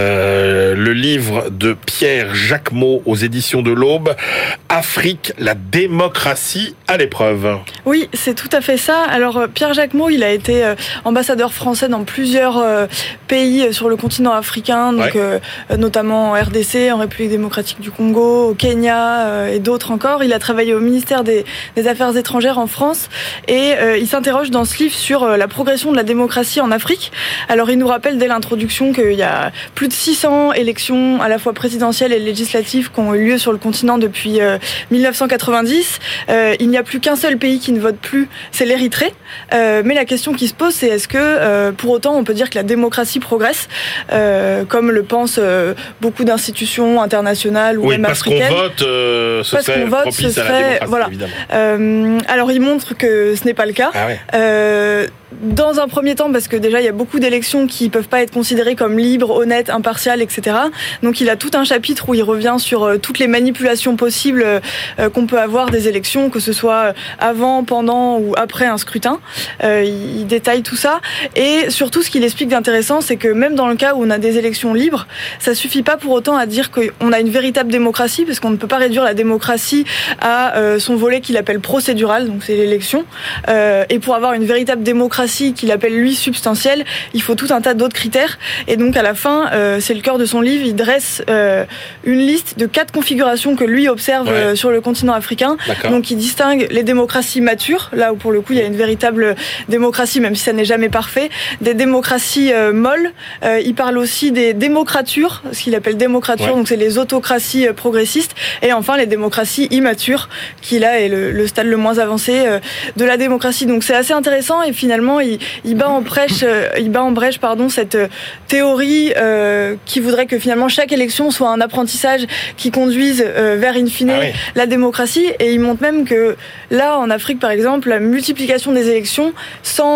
euh, le livre de Pierre Jacquemot aux éditions de l'Aube, Afrique, la démocratie à l'épreuve. Oui, c'est tout à fait ça. Alors, Pierre Jacquemot, il a été euh, ambassadeur français dans plusieurs euh, pays sur le continent africain, donc ouais. euh, notamment en R D C, en République démocratique du Congo, au Kenya euh, et d'autres encore. Il a travaillé au ministère des, des Affaires étrangères en France et euh, il s'interroge dans ce livre sur euh, la progression de la démocratie en Afrique. Alors, il nous rappelle dès l'introduction qu'il y a plus de six cents élections à la fois présidentielles et législatives qui ont eu lieu sur le continent depuis euh, mille neuf cent quatre-vingt-dix. Euh, il n'y a plus qu'un seul pays qui ne vote plus, c'est l'Érythrée. Euh, mais la question qui se pose, c'est est-ce que euh, pour autant on peut dire que la démocratie progresse, euh, comme le pensent euh, beaucoup d'institutions internationales ou oui, même africaines. Oui, parce qu'on vote, euh, ce parce serait qu'on vote, propice ce serait, à la démocratie, voilà. évidemment. Euh, alors il montre que ce n'est pas le cas. Ah ouais. Euh, dans un premier temps, parce que déjà il y a beaucoup d'élections qui peuvent pas être considérées comme libres, honnêtes, impartiales, et cetera. Donc il a tout un chapitre où il revient sur euh, toutes les manipulations possibles euh, qu'on peut avoir des élections, que ce soit avant, pendant ou après un scrutin. Euh, il, il détaille tout ça. Et surtout, ce qu'il explique d'intéressant, c'est que même dans le cas où on a des élections libres, ça suffit pas pour autant à dire qu'on a une véritable démocratie, parce qu'on ne peut pas réduire la démocratie à euh, son volet qu'il appelle procédural, donc c'est l'élection. Euh, et pour avoir une véritable démocratie qu'il appelle lui substantielle, il faut tout un tas d'autres critères. Et donc à la fin, euh, c'est le cœur de son livre, il dresse euh, une liste de quatre configurations que lui observe ouais. euh, sur le continent africain. D'accord. Donc il distingue les démocraties matures, là où pour le coup il y a une véritable démocratie, même si ça n'est jamais parfait, des démocraties euh, molles. Euh, il parle aussi des démocratures, ce qu'il appelle démocratures, ouais. donc c'est les autocraties euh, progressistes, et enfin les démocraties immatures, qui là est le, le stade le moins avancé euh, de la démocratie. Donc c'est assez intéressant, et finalement il, il bat en brèche, euh, il bat en brèche pardon, cette euh, théorie euh, qui voudrait que finalement chaque élection soit un apprentissage qui conduise euh, vers in fine ah oui. la démocratie. Et il montre même que là en Afrique par exemple, la multiplication des élections sans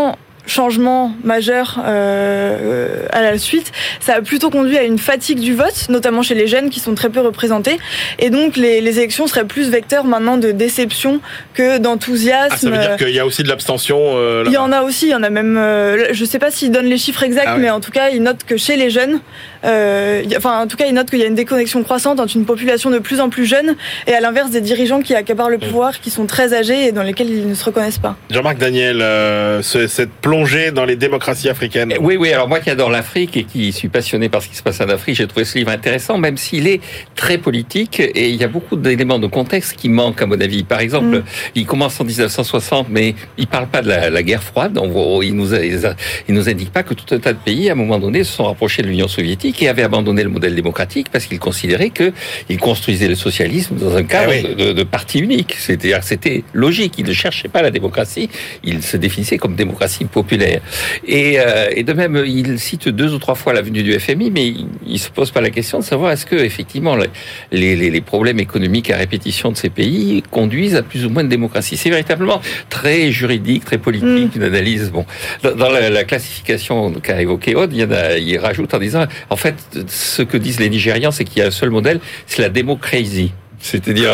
changement majeur euh, à la suite, ça a plutôt conduit à une fatigue du vote, notamment chez les jeunes qui sont très peu représentés. Et donc les, les élections seraient plus vecteurs maintenant de déception que d'enthousiasme. Ah, ça veut dire qu'il y a aussi de l'abstention euh, Il y en a aussi, il y en a même... Euh, je ne sais pas s'ils donnent les chiffres exacts, ah, oui. mais en tout cas, ils notent que chez les jeunes, euh, y, enfin en tout cas, ils notent qu'il y a une déconnexion croissante entre une population de plus en plus jeune et à l'inverse des dirigeants qui accaparent le pouvoir, mmh. qui sont très âgés et dans lesquels ils ne se reconnaissent pas. Jean-Marc Daniel, euh, ce, cette plongée dans les démocraties africaines. Oui, oui, alors moi qui adore l'Afrique et qui suis passionné par ce qui se passe en Afrique, j'ai trouvé ce livre intéressant, même s'il est très politique et il y a beaucoup d'éléments de contexte qui manquent à mon avis. Par exemple, mmh. il commence en dix-neuf cent soixante, mais il parle pas de la, la guerre froide. On, il nous, il nous indique pas que tout un tas de pays, à un moment donné, se sont rapprochés de l'Union soviétique et avaient abandonné le modèle démocratique parce qu'ils considéraient que ils construisaient le socialisme dans un cadre ah oui. de, de parti unique. C'est-à-dire, c'était logique. Ils ne cherchaient pas la démocratie. Ils se définissaient comme démocratie populaire. Et, euh, et de même, il cite deux ou trois fois la venue du F M I, mais il, il se pose pas la question de savoir est-ce que effectivement les, les, les problèmes économiques à répétition de ces pays conduisent à plus ou moins de démocratie. C'est véritablement très juridique, très politique, mmh. une analyse. Bon, dans, dans la, la classification qu'a évoqué Aude, il, y en a, il rajoute en disant, en fait, ce que disent les Nigérians, c'est qu'il y a un seul modèle, c'est la démocratie. C'est-à-dire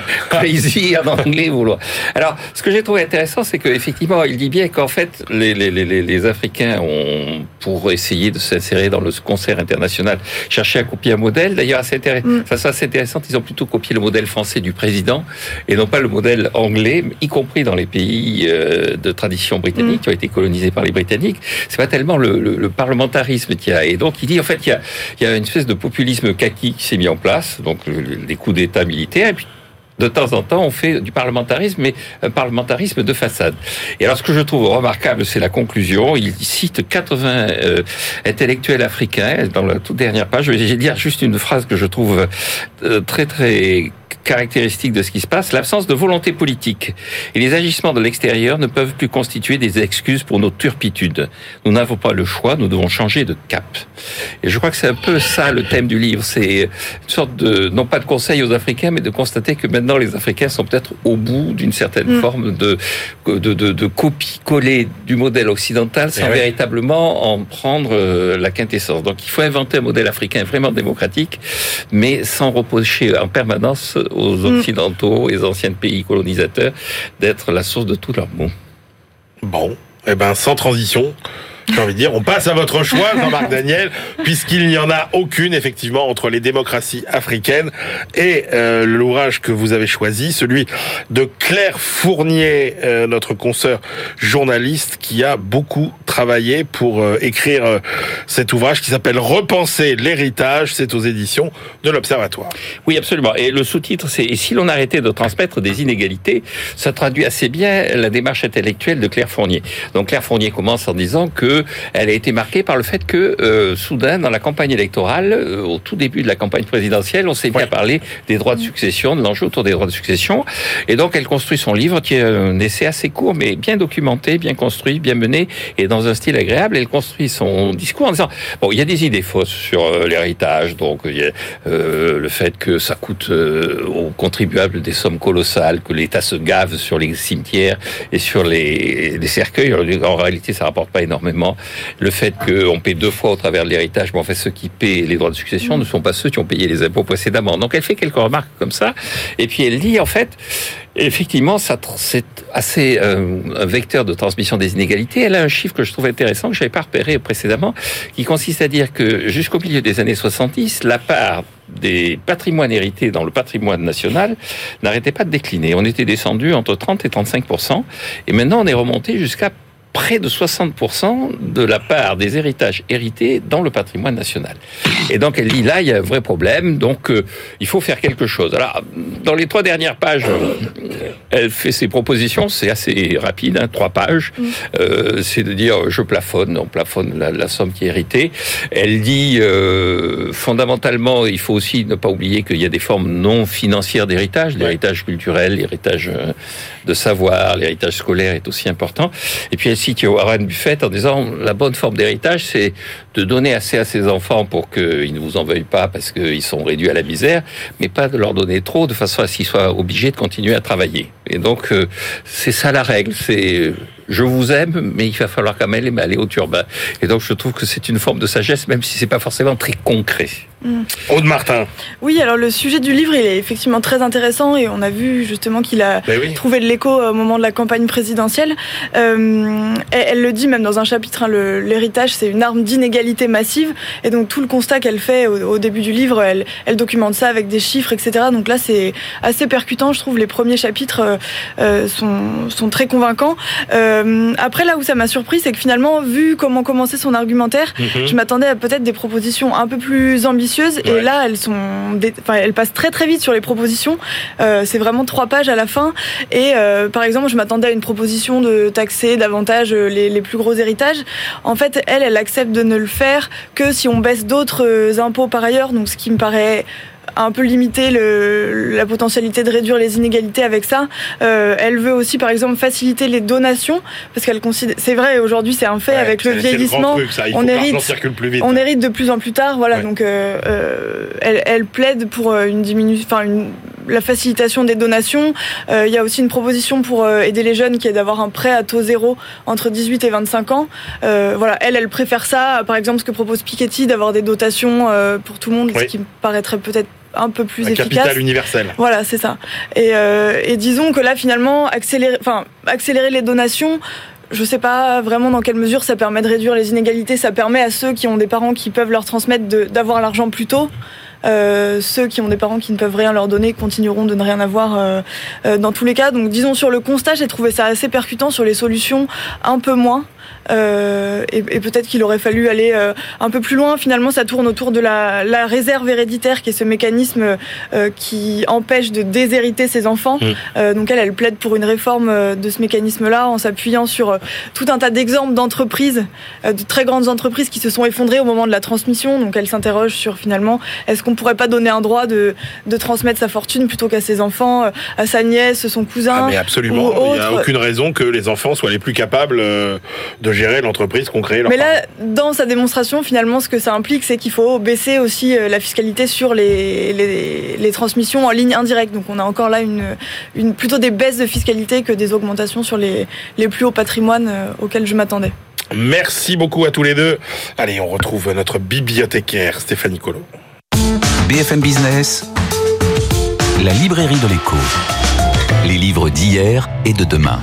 crazy en anglais vouloir. Alors, ce que j'ai trouvé intéressant, c'est qu'effectivement, il dit bien qu'en fait, les, les, les, les Africains ont, pour essayer de s'insérer dans le concert international, cherché à copier un modèle. D'ailleurs, assez intéressant, mm. ça, c'est intéressant, ils ont plutôt copié le modèle français du président et non pas le modèle anglais, y compris dans les pays euh, de tradition britannique mm. qui ont été colonisés par les Britanniques. C'est pas tellement le, le, le parlementarisme qu'il y a. Et donc, il dit en fait, il y a, il y a une espèce de populisme kaki qui s'est mis en place, donc des coups d'État militaire, et puis de temps en temps, on fait du parlementarisme, mais un parlementarisme de façade. Et alors, ce que je trouve remarquable, c'est la conclusion. Il cite quatre-vingts euh, intellectuels africains dans la toute dernière page. Je vais dire juste une phrase que je trouve euh, très, très caractéristique de ce qui se passe, l'absence de volonté politique et les agissements de l'extérieur ne peuvent plus constituer des excuses pour nos turpitudes. Nous n'avons pas le choix, nous devons changer de cap. Et je crois que c'est un peu ça le thème du livre, c'est une sorte de, non pas de conseil aux Africains, mais de constater que maintenant les Africains sont peut-être au bout d'une certaine mmh. forme de, de, de, de copie-coller du modèle occidental sans oui. véritablement en prendre la quintessence. Donc il faut inventer un modèle africain vraiment démocratique, mais sans reprocher en permanence aux Occidentaux, aux anciens pays colonisateurs, d'être la source de tous leurs maux. Bon, eh ben sans transition, j'ai envie de dire, on passe à votre choix, Jean-Marc Daniel, puisqu'il n'y en a aucune, effectivement, entre les démocraties africaines et euh, l'ouvrage que vous avez choisi, celui de Claire Fournier, euh, notre consoeur journaliste, qui a beaucoup travaillé pour euh, écrire euh, cet ouvrage qui s'appelle « Repenser l'héritage ». C'est aux éditions de l'Observatoire. Oui, absolument. Et le sous-titre, c'est « Et si l'on arrêtait de transmettre des inégalités ?» Ça traduit assez bien la démarche intellectuelle de Claire Fournier. Donc Claire Fournier commence en disant que elle a été marquée par le fait que, euh, soudain, dans la campagne électorale, euh, au tout début de la campagne présidentielle, on s'est bien ouais. parlé des droits de succession, de l'enjeu autour des droits de succession. Et donc, elle construit son livre, qui est un essai assez court, mais bien documenté, bien construit, bien mené, et dans un style agréable. Elle construit son discours en disant, bon, il y a des idées fausses sur euh, l'héritage, donc il y a euh, le fait que ça coûte euh, aux contribuables des sommes colossales, que l'État se gave sur les cimetières et sur les, les cercueils. En réalité, ça rapporte pas énormément. Le fait qu'on paie deux fois au travers de l'héritage, mais en fait, ceux qui paient les droits de succession ne sont pas ceux qui ont payé les impôts précédemment. Donc, elle fait quelques remarques comme ça. Et puis, elle dit, en fait, effectivement, ça, c'est assez euh, un vecteur de transmission des inégalités. Elle a un chiffre que je trouve intéressant, que je n'avais pas repéré précédemment, qui consiste à dire que jusqu'au milieu des années soixante-dix, la part des patrimoines hérités dans le patrimoine national n'arrêtait pas de décliner. On était descendu entre trente et trente-cinq pour cent. Et maintenant, on est remonté jusqu'à près de soixante pour cent de la part des héritages hérités dans le patrimoine national. Et donc, elle dit, là, il y a un vrai problème, donc euh, il faut faire quelque chose. Alors, dans les trois dernières pages, elle fait ses propositions, c'est assez rapide, hein, trois pages. Euh, c'est de dire, je plafonne, on plafonne la, la somme qui est héritée. Elle dit, euh, fondamentalement, il faut aussi ne pas oublier qu'il y a des formes non financières d'héritage, l'héritage culturel, l'héritage de savoir, l'héritage scolaire est aussi important. Et puis, elle cite Warren Buffett en disant la bonne forme d'héritage, c'est de donner assez à ses enfants pour qu'ils ne vous en veuillent pas parce qu'ils sont réduits à la misère, mais pas de leur donner trop de façon à ce qu'ils soient obligés de continuer à travailler. Et donc, euh, c'est ça la règle, c'est je vous aime, mais il va falloir quand même aller au turbin. Et donc, je trouve que c'est une forme de sagesse, même si c'est pas forcément très concret. Mmh. Aude Martin. Oui, alors le sujet du livre, il est effectivement très intéressant et on a vu justement qu'il a ben oui. trouvé de l'écho au moment de la campagne présidentielle. Euh, elle, elle le dit même dans un chapitre, hein, le, l'héritage, c'est une arme d'inégalité massive. Et donc tout le constat qu'elle fait au, au début du livre, elle, elle documente ça avec des chiffres, et cetera. Donc là, c'est assez percutant. Je trouve les premiers chapitres euh, sont, sont très convaincants. Euh, après, là où ça m'a surpris, c'est que finalement, vu comment commençait son argumentaire, mmh. je m'attendais à peut-être des propositions un peu plus ambitieuses. Et ouais. là, elles sont, dé... enfin, elles passent très très vite sur les propositions. Euh, c'est vraiment trois pages à la fin. Et euh, par exemple, je m'attendais à une proposition de taxer davantage les, les plus gros héritages. En fait, elle, elle accepte de ne le faire que si on baisse d'autres impôts par ailleurs. Donc, ce qui me paraît un peu limiter le, la potentialité de réduire les inégalités avec ça. Euh, elle veut aussi, par exemple, faciliter les donations, parce qu'elle considère, c'est vrai, aujourd'hui, c'est un fait, ouais, avec le vieillissement, le truc, ça. Il faut on hérite, circule plus vite. on hérite de plus en plus tard, voilà. Ouais. Donc, euh, euh, elle, elle plaide pour une diminution, enfin, une, la facilitation des donations. Euh, il y a aussi une proposition pour euh, aider les jeunes, qui est d'avoir un prêt à taux zéro entre dix-huit et vingt-cinq ans. Euh, voilà, elle, elle préfère ça, par exemple, ce que propose Piketty, d'avoir des dotations euh, pour tout le monde, oui. ce qui me paraîtrait peut-être un peu plus un efficace. Capital universel. Voilà, c'est ça. Et, euh, et disons que là, finalement, accélérer, enfin, accélérer les donations, je sais pas vraiment dans quelle mesure ça permet de réduire les inégalités. Ça permet à ceux qui ont des parents qui peuvent leur transmettre de, d'avoir l'argent plus tôt. Euh, ceux qui ont des parents qui ne peuvent rien leur donner continueront de ne rien avoir euh, euh, dans tous les cas. Donc disons, sur le constat, j'ai trouvé ça assez percutant. Sur les solutions, un peu moins. Euh, et, et peut-être qu'il aurait fallu aller euh, un peu plus loin. Finalement, ça tourne autour de la, la réserve héréditaire, qui est ce mécanisme euh, qui empêche de déshériter ses enfants. Mmh. Euh, donc elle, elle plaide pour une réforme de ce mécanisme-là, en s'appuyant sur euh, tout un tas d'exemples d'entreprises, euh, de très grandes entreprises qui se sont effondrées au moment de la transmission. Donc elle s'interroge sur, finalement, est-ce qu'on ne pourrait pas donner un droit de, de transmettre sa fortune plutôt qu'à ses enfants, à sa nièce, son cousin. Ah mais absolument, il n'y a aucune raison que les enfants soient les plus capables euh, de gérer l'entreprise qu'ont créée leurs Mais parents. là, dans sa démonstration, finalement, ce que ça implique, c'est qu'il faut baisser aussi la fiscalité sur les, les, les transmissions en ligne indirecte. Donc on a encore là une, une, plutôt des baisses de fiscalité que des augmentations sur les, les plus hauts patrimoines euh, auxquels je m'attendais. Merci beaucoup à tous les deux. Allez, on retrouve notre bibliothécaire Stéphanie Colo. B F M Business, la librairie de l'écho. Les livres d'hier et de demain.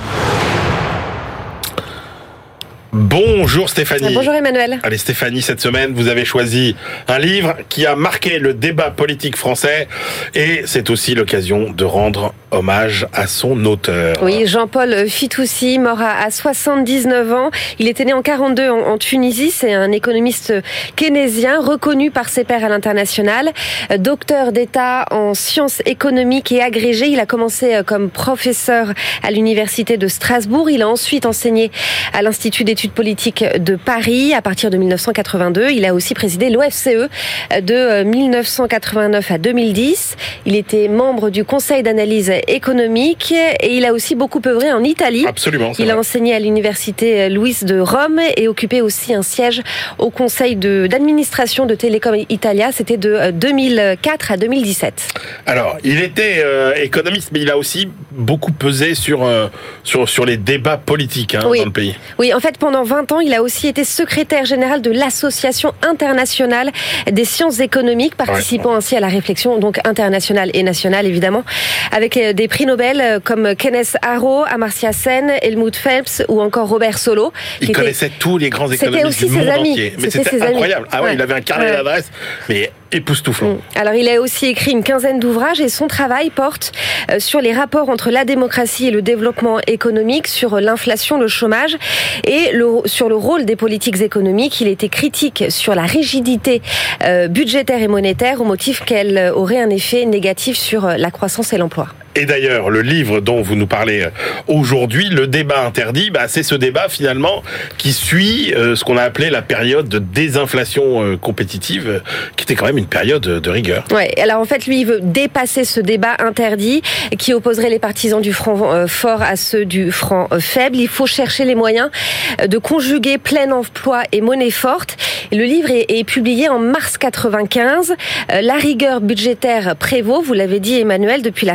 Bonjour Stéphanie. Bonjour Emmanuel. Allez Stéphanie, cette semaine, vous avez choisi un livre qui a marqué le débat politique français et c'est aussi l'occasion de rendre hommage à son auteur. Oui, Jean-Paul Fitoussi, mort à soixante-dix-neuf ans. Il était né en quarante-deux en, en Tunisie. C'est un économiste keynésien reconnu par ses pairs à l'international. Docteur d'État en sciences économiques et agrégé. Il a commencé comme professeur à l'université de Strasbourg. Il a ensuite enseigné à l'Institut d'études politique de Paris à partir de mille neuf cent quatre-vingt-deux. Il a aussi présidé l'O F C E de mille neuf cent quatre-vingt-neuf à deux mille dix. Il était membre du Conseil d'analyse économique et il a aussi beaucoup œuvré en Italie. Absolument. Il vrai. a enseigné à l'université Louis de Rome et occupé aussi un siège au Conseil de, d'administration de Telecom Italia. C'était de deux mille quatre à deux mille dix-sept. Alors, il était euh, économiste, mais il a aussi beaucoup pesé sur, euh, sur, sur les débats politiques hein, oui. dans le pays. Oui, en fait, pendant vingt ans, il a aussi été secrétaire général de l'Association internationale des sciences économiques, participant ouais. ainsi à la réflexion donc internationale et nationale, évidemment, avec des prix Nobel comme Kenneth Arrow, Amartya Sen, Helmut Phelps ou encore Robert Solow. Il connaissait était... tous les grands économistes du monde amis. entier. Mais c'était, c'était incroyable. Amis. Ah ouais, ouais. il avait un carnet ouais. d'adresses, mais époustouflant. Alors, il a aussi écrit une quinzaine d'ouvrages et son travail porte sur les rapports entre la démocratie et le développement économique, sur l'inflation, le chômage et le, sur le rôle des politiques économiques. Il était critique sur la rigidité euh, budgétaire et monétaire au motif qu'elle aurait un effet négatif sur la croissance et l'emploi. Et d'ailleurs, le livre dont vous nous parlez aujourd'hui, Le débat interdit, bah, c'est ce débat finalement qui suit euh, ce qu'on a appelé la période de désinflation euh, compétitive, euh, qui était quand même une période de rigueur. Ouais. Alors en fait, lui, il veut dépasser ce débat interdit qui opposerait les partisans du franc euh, fort à ceux du franc euh, faible. Il faut chercher les moyens de conjuguer plein emploi et monnaie forte. Et le livre est, est publié en mars quatre-vingt-quinze. Euh, la rigueur budgétaire prévaut, vous l'avez dit Emmanuel, depuis la fin des années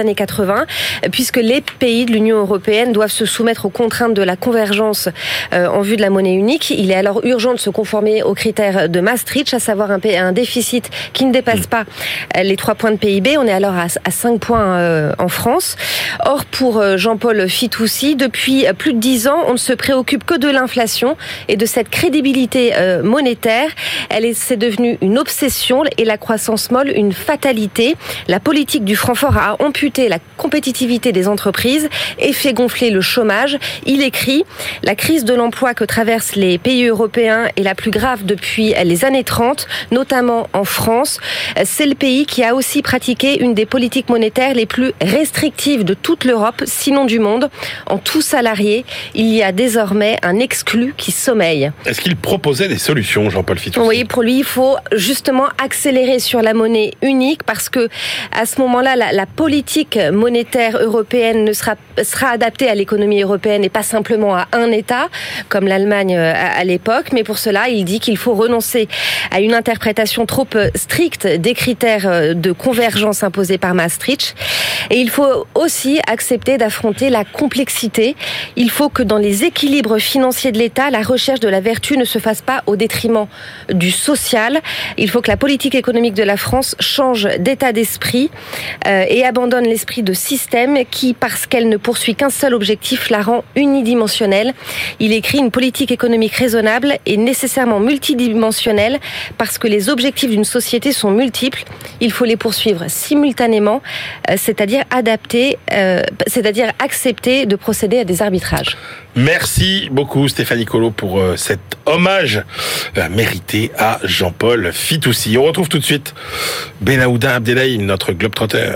années quatre-vingts, puisque les pays de l'Union européenne doivent se soumettre aux contraintes de la convergence euh, en vue de la monnaie unique. Il est alors urgent de se conformer aux critères de Maastricht, à savoir un, un déficit qui ne dépasse pas les trois points de P I B. On est alors à, à cinq points euh, en France. Or, pour Jean-Paul Fitoussi, depuis plus de dix ans, on ne se préoccupe que de l'inflation et de cette crédibilité euh, monétaire. Elle est, c'est devenu une obsession et la croissance molle une fatalité. La politique du franc fort a amputé la compétitivité des entreprises et fait gonfler le chômage. Il écrit « La crise de l'emploi que traversent les pays européens est la plus grave depuis les années trente, notamment en France. C'est le pays qui a aussi pratiqué une des politiques monétaires les plus restrictives de toute l'Europe, sinon du monde. En tout salarié, il y a désormais un exclu qui sommeille. » Est-ce qu'il proposait des solutions, Jean-Paul Fitoussi ? Oui, pour lui, il faut justement accélérer sur la monnaie unique parce que à ce moment-là, la, la politique monétaire européenne ne sera, sera adaptée à l'économie européenne et pas simplement à un État, comme l'Allemagne à, à l'époque. Mais pour cela, il dit qu'il faut renoncer à une interprétation trop stricte des critères de convergence imposés par Maastricht. Et il faut aussi accepter d'affronter la complexité. Il faut que dans les équilibres financiers de l'État, la recherche de la vertu ne se fasse pas au détriment du social. Il faut que la politique économique de la France change d'état d'esprit euh, et abandonne l'esprit de système qui, parce qu'elle ne poursuit qu'un seul objectif, la rend unidimensionnelle. Il écrit « Une politique économique raisonnable est nécessairement multidimensionnelle parce que les objectifs d'une société sont multiples. Il faut les poursuivre simultanément, euh, c'est-à-dire adapter, euh, c'est-à-dire accepter de procéder à des arbitrages. » Merci beaucoup Stéphanie Colo pour euh, cet hommage euh, mérité à Jean-Paul Fitoussi. On retrouve tout de suite Benaouda Abdelhaim, notre globetrotter.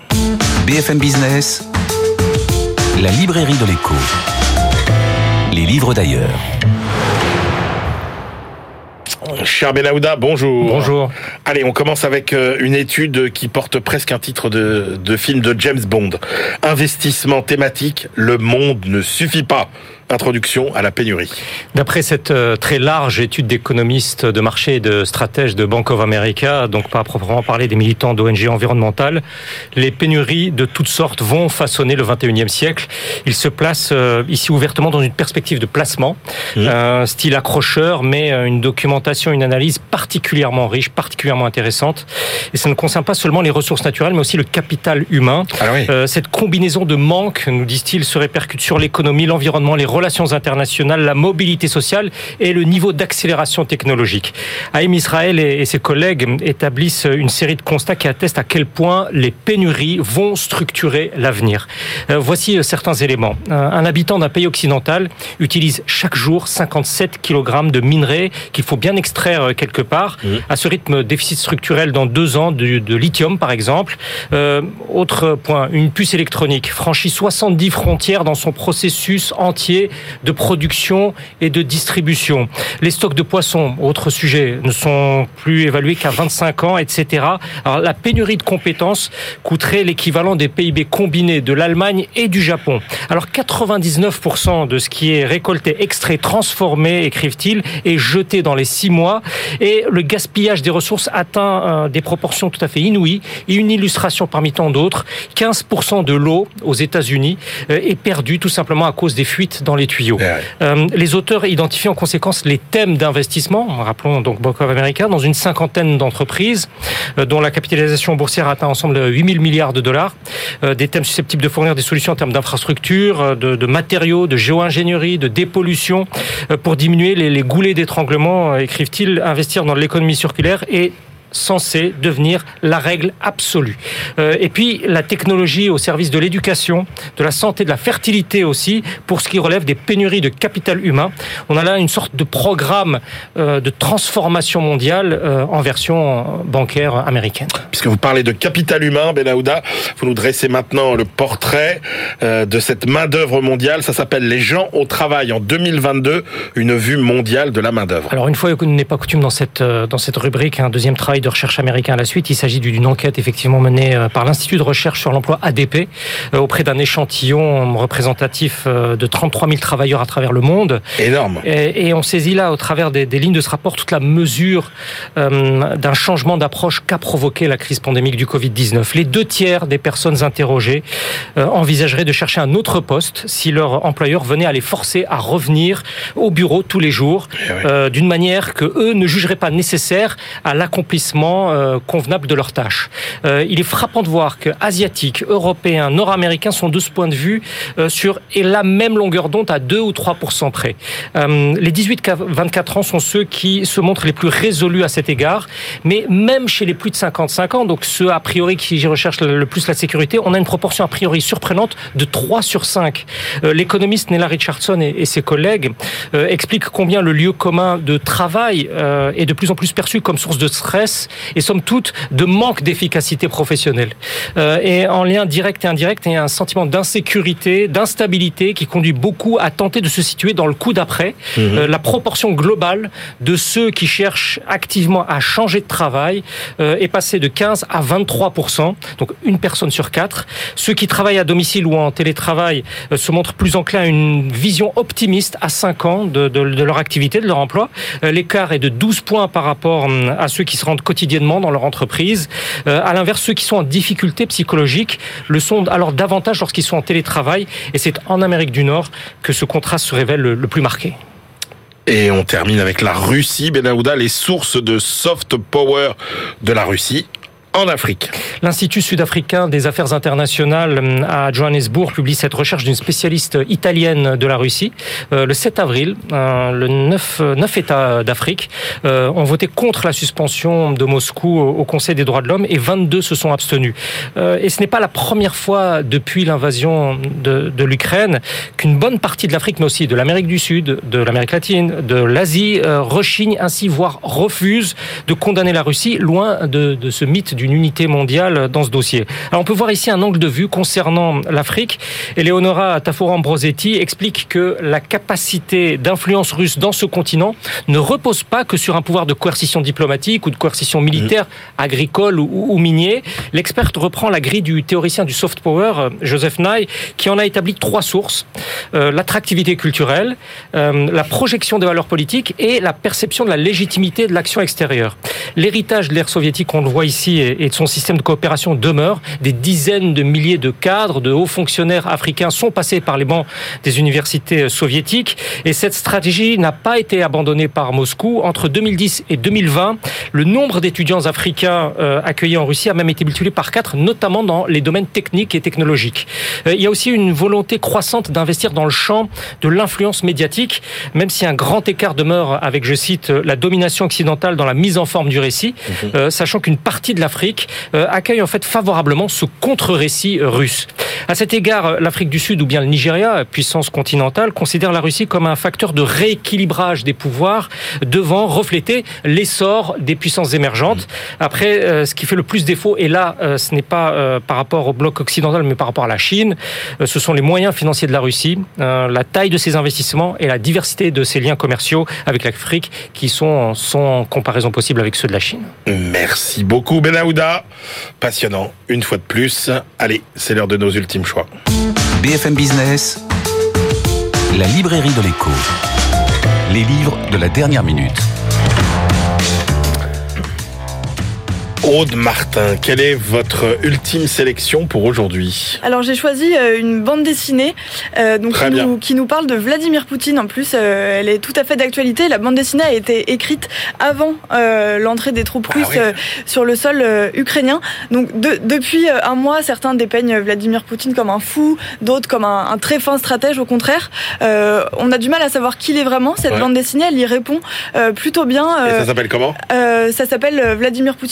B F M Business, la librairie de l'écho. Les livres d'ailleurs. Cher Benaouda, bonjour. Bonjour. Allez, on commence avec une étude qui porte presque un titre de, de film de James Bond. Investissement thématique, le monde ne suffit pas. Introduction à la pénurie. D'après cette euh, très large étude d'économistes de marché et de stratèges de Bank of America, donc pas à proprement parler des militants d'O N G environnementales, les pénuries de toutes sortes vont façonner le vingt et unième siècle. Ils se placent euh, ici ouvertement dans une perspective de placement, mmh. un style accrocheur, mais une documentation, une analyse particulièrement riche, particulièrement intéressante. Et ça ne concerne pas seulement les ressources naturelles, mais aussi le capital humain. Ah oui. euh, cette combinaison de manques, nous disent-ils, se répercute sur l'économie, l'environnement, les relations internationales, la mobilité sociale et le niveau d'accélération technologique. Haïm Israël et ses collègues établissent une série de constats qui attestent à quel point les pénuries vont structurer l'avenir. Euh, voici certains éléments. Un habitant d'un pays occidental utilise chaque jour cinquante-sept kilogrammes de minerais qu'il faut bien extraire quelque part. Mmh. À ce rythme, déficit structurel dans deux ans de, de lithium, par exemple. Euh, autre point, une puce électronique franchit soixante-dix frontières dans son processus entier de production et de distribution. Les stocks de poissons, autre sujet, ne sont plus évalués qu'à vingt-cinq ans, et cetera. Alors, la pénurie de compétences coûterait l'équivalent des P I B combinés de l'Allemagne et du Japon. Alors, quatre-vingt-dix-neuf pour cent de ce qui est récolté, extrait, transformé, écrivent-ils, est jeté dans les six mois. Et le gaspillage des ressources atteint euh, des proportions tout à fait inouïes. Et une illustration parmi tant d'autres, quinze pour cent de l'eau aux États-Unis euh, est perdue tout simplement à cause des fuites dans les tuyaux. Ouais. Euh, les auteurs identifient en conséquence les thèmes d'investissement, rappelons donc Bank of America, dans une cinquantaine d'entreprises euh, dont la capitalisation boursière atteint ensemble huit mille milliards de dollars. Euh, des thèmes susceptibles de fournir des solutions en termes d'infrastructures, de, de matériaux, de géo-ingénierie, de dépollution, euh, pour diminuer les, les goulets d'étranglement, euh, écrivent-ils, investir dans l'économie circulaire et censé devenir la règle absolue. Euh, et puis, la technologie au service de l'éducation, de la santé, de la fertilité aussi, pour ce qui relève des pénuries de capital humain. On a là une sorte de programme euh, de transformation mondiale euh, en version bancaire américaine. Puisque vous parlez de capital humain, Benaouda, vous nous dressez maintenant le portrait euh, de cette main-d'œuvre mondiale. Ça s'appelle Les gens au travail en deux mille vingt-deux, une vue mondiale de la main-d'œuvre. Alors, une fois n'est pas coutume dans cette, dans cette rubrique, un deuxième travail de recherche américain à la suite. Il s'agit d'une enquête effectivement menée par l'Institut de recherche sur l'emploi A D P auprès d'un échantillon représentatif de trente-trois mille travailleurs à travers le monde. Énorme. Et, et on saisit là, au travers des, des lignes de ce rapport, toute la mesure euh, d'un changement d'approche qu'a provoqué la crise pandémique du covid dix-neuf. Les deux tiers des personnes interrogées euh, envisageraient de chercher un autre poste si leur employeur venait à les forcer à revenir au bureau tous les jours, euh, d'une manière que eux ne jugeraient pas nécessaire à l'accomplissement euh, convenable de leurs tâches. Euh, il est frappant de voir que Asiatiques, Européens, Nord-Américains sont de ce point de vue euh, sur et la même longueur d'onde à deux ou trois pour cent près. Euh, les dix-huit à vingt-quatre ans sont ceux qui se montrent les plus résolus à cet égard, mais même chez les plus de cinquante-cinq ans, donc ceux a priori qui recherchent le plus la sécurité, on a une proportion a priori surprenante de trois sur cinq. Euh, l'économiste Nella Richardson et, et ses collègues euh, expliquent combien le lieu commun de travail euh, est de plus en plus perçu comme source de stress et somme toute de manque d'efficacité professionnelle. Euh, et en lien direct et indirect, il y a un sentiment d'insécurité, d'instabilité qui conduit beaucoup à tenter de se situer dans le coup d'après. Mmh. Euh, la proportion globale de ceux qui cherchent activement à changer de travail euh, est passée de quinze à vingt-trois pour cent, donc une personne sur quatre. Ceux qui travaillent à domicile ou en télétravail euh, se montrent plus enclins à une vision optimiste à cinq ans de, de, de leur activité, de leur emploi. Euh, l'écart est de douze points par rapport à ceux qui se rendent quotidiennement dans leur entreprise. Euh, à l'inverse, ceux qui sont en difficulté psychologique le sont alors davantage lorsqu'ils sont en télétravail, et c'est en Amérique du Nord que ce contraste se révèle le, le plus marqué. Et on termine avec la Russie. Benaouda, les sources de soft power de la Russie en Afrique. L'Institut sud-africain des affaires internationales à Johannesburg publie cette recherche d'une spécialiste italienne de la Russie. Euh, le sept avril, euh, le neuf, neuf États d'Afrique euh, ont voté contre la suspension de Moscou au, au Conseil des droits de l'homme et vingt-deux se sont abstenus. Euh, et ce n'est pas la première fois depuis l'invasion de, de l'Ukraine qu'une bonne partie de l'Afrique, mais aussi de l'Amérique du Sud, de l'Amérique latine, de l'Asie, euh, rechigne ainsi, voire refuse de condamner la Russie, loin de, de ce mythe du une unité mondiale dans ce dossier. Alors on peut voir ici un angle de vue concernant l'Afrique. Eleonora Taforan-Brosetti explique que la capacité d'influence russe dans ce continent ne repose pas que sur un pouvoir de coercition diplomatique ou de coercition militaire, agricole ou, ou minier. L'experte reprend la grille du théoricien du soft power, Joseph Nye, qui en a établi trois sources. Euh, l'attractivité culturelle, euh, la projection des valeurs politiques et la perception de la légitimité de l'action extérieure. L'héritage de l'ère soviétique, on le voit ici, et de son système de coopération demeure. Des dizaines de milliers de cadres, de hauts fonctionnaires africains sont passés par les bancs des universités soviétiques, et cette stratégie n'a pas été abandonnée par Moscou. Entre deux mille dix et deux mille vingt, le nombre d'étudiants africains euh, accueillis en Russie a même été multiplié par quatre, notamment dans les domaines techniques et technologiques. Euh, il y a aussi une volonté croissante d'investir dans le champ de l'influence médiatique, même si un grand écart demeure avec, je cite, la domination occidentale dans la mise en forme du récit, mmh. euh, sachant qu'une partie de l'Afrique euh, accueille en fait favorablement ce contre-récit russe. À cet égard, l'Afrique du Sud ou bien le Nigeria, puissance continentale, considère la Russie comme un facteur de rééquilibrage des pouvoirs devant refléter l'essor des puissances émergentes. Après, euh, ce qui fait le plus défaut, et là, euh, ce n'est pas euh, par rapport au bloc occidental, mais par rapport à la Chine, euh, ce sont les moyens financiers de la Russie, euh, la taille de ses investissements et la diversité de ses liens commerciaux avec l'Afrique qui sont, sont en comparaison possible avec ceux de la Chine. Merci beaucoup, Benaouda. Passionnant, une fois de plus. Allez, c'est l'heure de nos ultimes choix. B F M Business, la librairie de l'écho. Les livres de la dernière minute. Aude Martin, quelle est votre ultime sélection pour aujourd'hui ? Alors j'ai choisi une bande dessinée euh, donc qui nous, qui nous parle de Vladimir Poutine. En plus, euh, elle est tout à fait d'actualité. La bande dessinée a été écrite avant euh, l'entrée des troupes russes ah oui. euh, sur le sol euh, ukrainien. Donc de, depuis un mois, certains dépeignent Vladimir Poutine comme un fou, d'autres comme un, un très fin stratège. Au contraire, euh, on a du mal à savoir qui il est vraiment. Cette ouais. bande dessinée, elle y répond euh, plutôt bien. Euh, Et ça s'appelle comment ? euh, Ça s'appelle Vladimir Poutine, l'ascension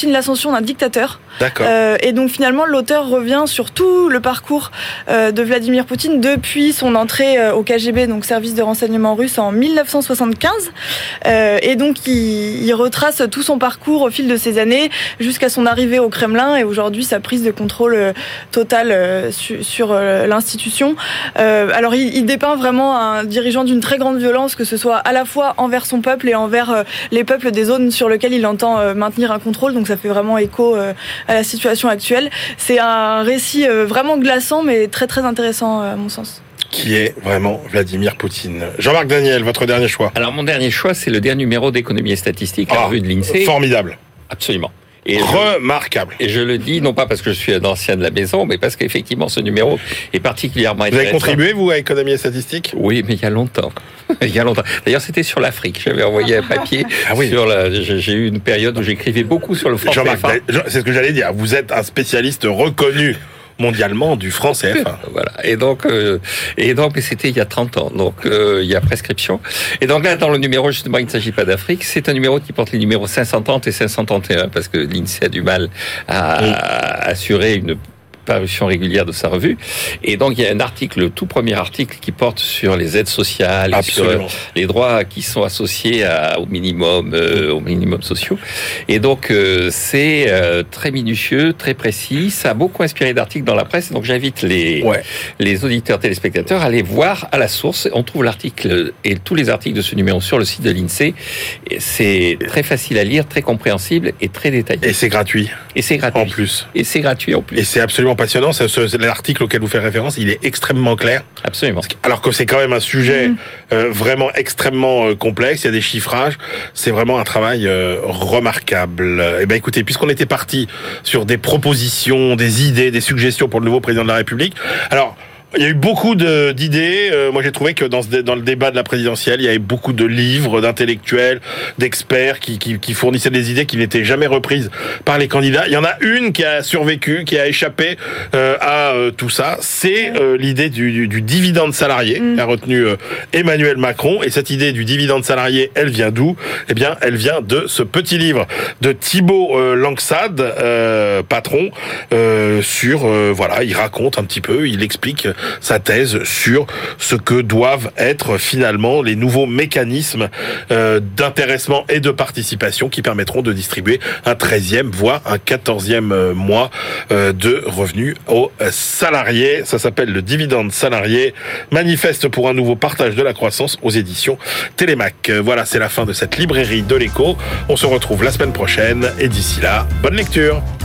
l'invention d'un dictateur. D'accord. Euh, et donc finalement, l'auteur revient sur tout le parcours euh, de Vladimir Poutine depuis son entrée euh, au K G B, donc service de renseignement russe, en dix-neuf cent soixante-quinze. Euh, et donc il, il retrace tout son parcours au fil de ces années jusqu'à son arrivée au Kremlin et aujourd'hui sa prise de contrôle euh, totale euh, su, sur euh, l'institution. Euh, alors il, il dépeint vraiment un dirigeant d'une très grande violence, que ce soit à la fois envers son peuple et envers euh, les peuples des zones sur lesquelles il entend euh, maintenir un contrôle. Donc ça fait vraiment écho euh, à la situation actuelle. C'est un récit euh, vraiment glaçant, mais très très intéressant euh, à mon sens. Qui est vraiment Vladimir Poutine. Jean-Marc Daniel, votre dernier choix? Alors mon dernier choix, c'est le dernier numéro d'Économie et Statistique, la ah, revue de l'INSEE. Formidable. Absolument. Et remarquable. Je, et je le dis, non pas parce que je suis un ancien de la maison, mais parce qu'effectivement, ce numéro est particulièrement intéressant. Vous avez contribué, vous, à Économie et Statistique? Oui, mais il y a longtemps. Il y a longtemps. D'ailleurs, c'était sur l'Afrique. J'avais envoyé un papier ah oui. sur la... J'ai eu une période où j'écrivais beaucoup sur le franc C F A. C'est ce que j'allais dire. Vous êtes un spécialiste reconnu mondialement du franc C F A. Voilà. Et donc, euh, et donc, c'était il y a trente ans. Donc, euh, il y a prescription. Et donc là, dans le numéro, justement, il ne s'agit pas d'Afrique. C'est un numéro qui porte les numéros cinq cent trente et cinq cent trente et un parce que l'INSEE a du mal à, oui. à assurer une parution régulière de sa revue. Et donc, il y a un article, le tout premier article, qui porte sur les aides sociales, et sur les droits qui sont associés à, au minimum, euh, au minimum sociaux. Et donc, euh, c'est euh, très minutieux, très précis. Ça a beaucoup inspiré d'articles dans la presse. Donc, j'invite les, ouais. les auditeurs téléspectateurs à aller voir à la source. On trouve l'article et tous les articles de ce numéro sur le site de l'INSEE. Et c'est très facile à lire, très compréhensible et très détaillé. Et c'est gratuit. Et c'est gratuit. En plus. Et c'est gratuit en plus. Et c'est absolument passionnant. C'est ce, l'article auquel vous faites référence, il est extrêmement clair. Absolument. Alors que c'est quand même un sujet mmh. euh, vraiment extrêmement euh, complexe. Il y a des chiffrages. C'est vraiment un travail euh, remarquable. Eh ben, écoutez, puisqu'on était parti sur des propositions, des idées, des suggestions pour le nouveau président de la République. Alors, il y a eu beaucoup de, d'idées. Euh, moi, j'ai trouvé que dans, ce, dans le débat de la présidentielle, il y avait beaucoup de livres, d'intellectuels, d'experts qui, qui, qui fournissaient des idées qui n'étaient jamais reprises par les candidats. Il y en a une qui a survécu, qui a échappé euh, à euh, tout ça. C'est euh, l'idée du, du, du dividende salarié mmh. qu'a retenu euh, Emmanuel Macron. Et cette idée du dividende salarié, elle vient d'où? Eh bien, elle vient de ce petit livre de Thibault euh, Langsad, euh, patron, euh, sur euh, voilà, il raconte un petit peu, il explique sa thèse sur ce que doivent être finalement les nouveaux mécanismes euh, d'intéressement et de participation qui permettront de distribuer un treizième, voire un quatorzième mois euh, de revenus aux salariés. Ça s'appelle le dividende salarié, manifeste pour un nouveau partage de la croissance aux éditions Télémac. Voilà, c'est la fin de cette librairie de l'écho. On se retrouve la semaine prochaine et d'ici là, bonne lecture.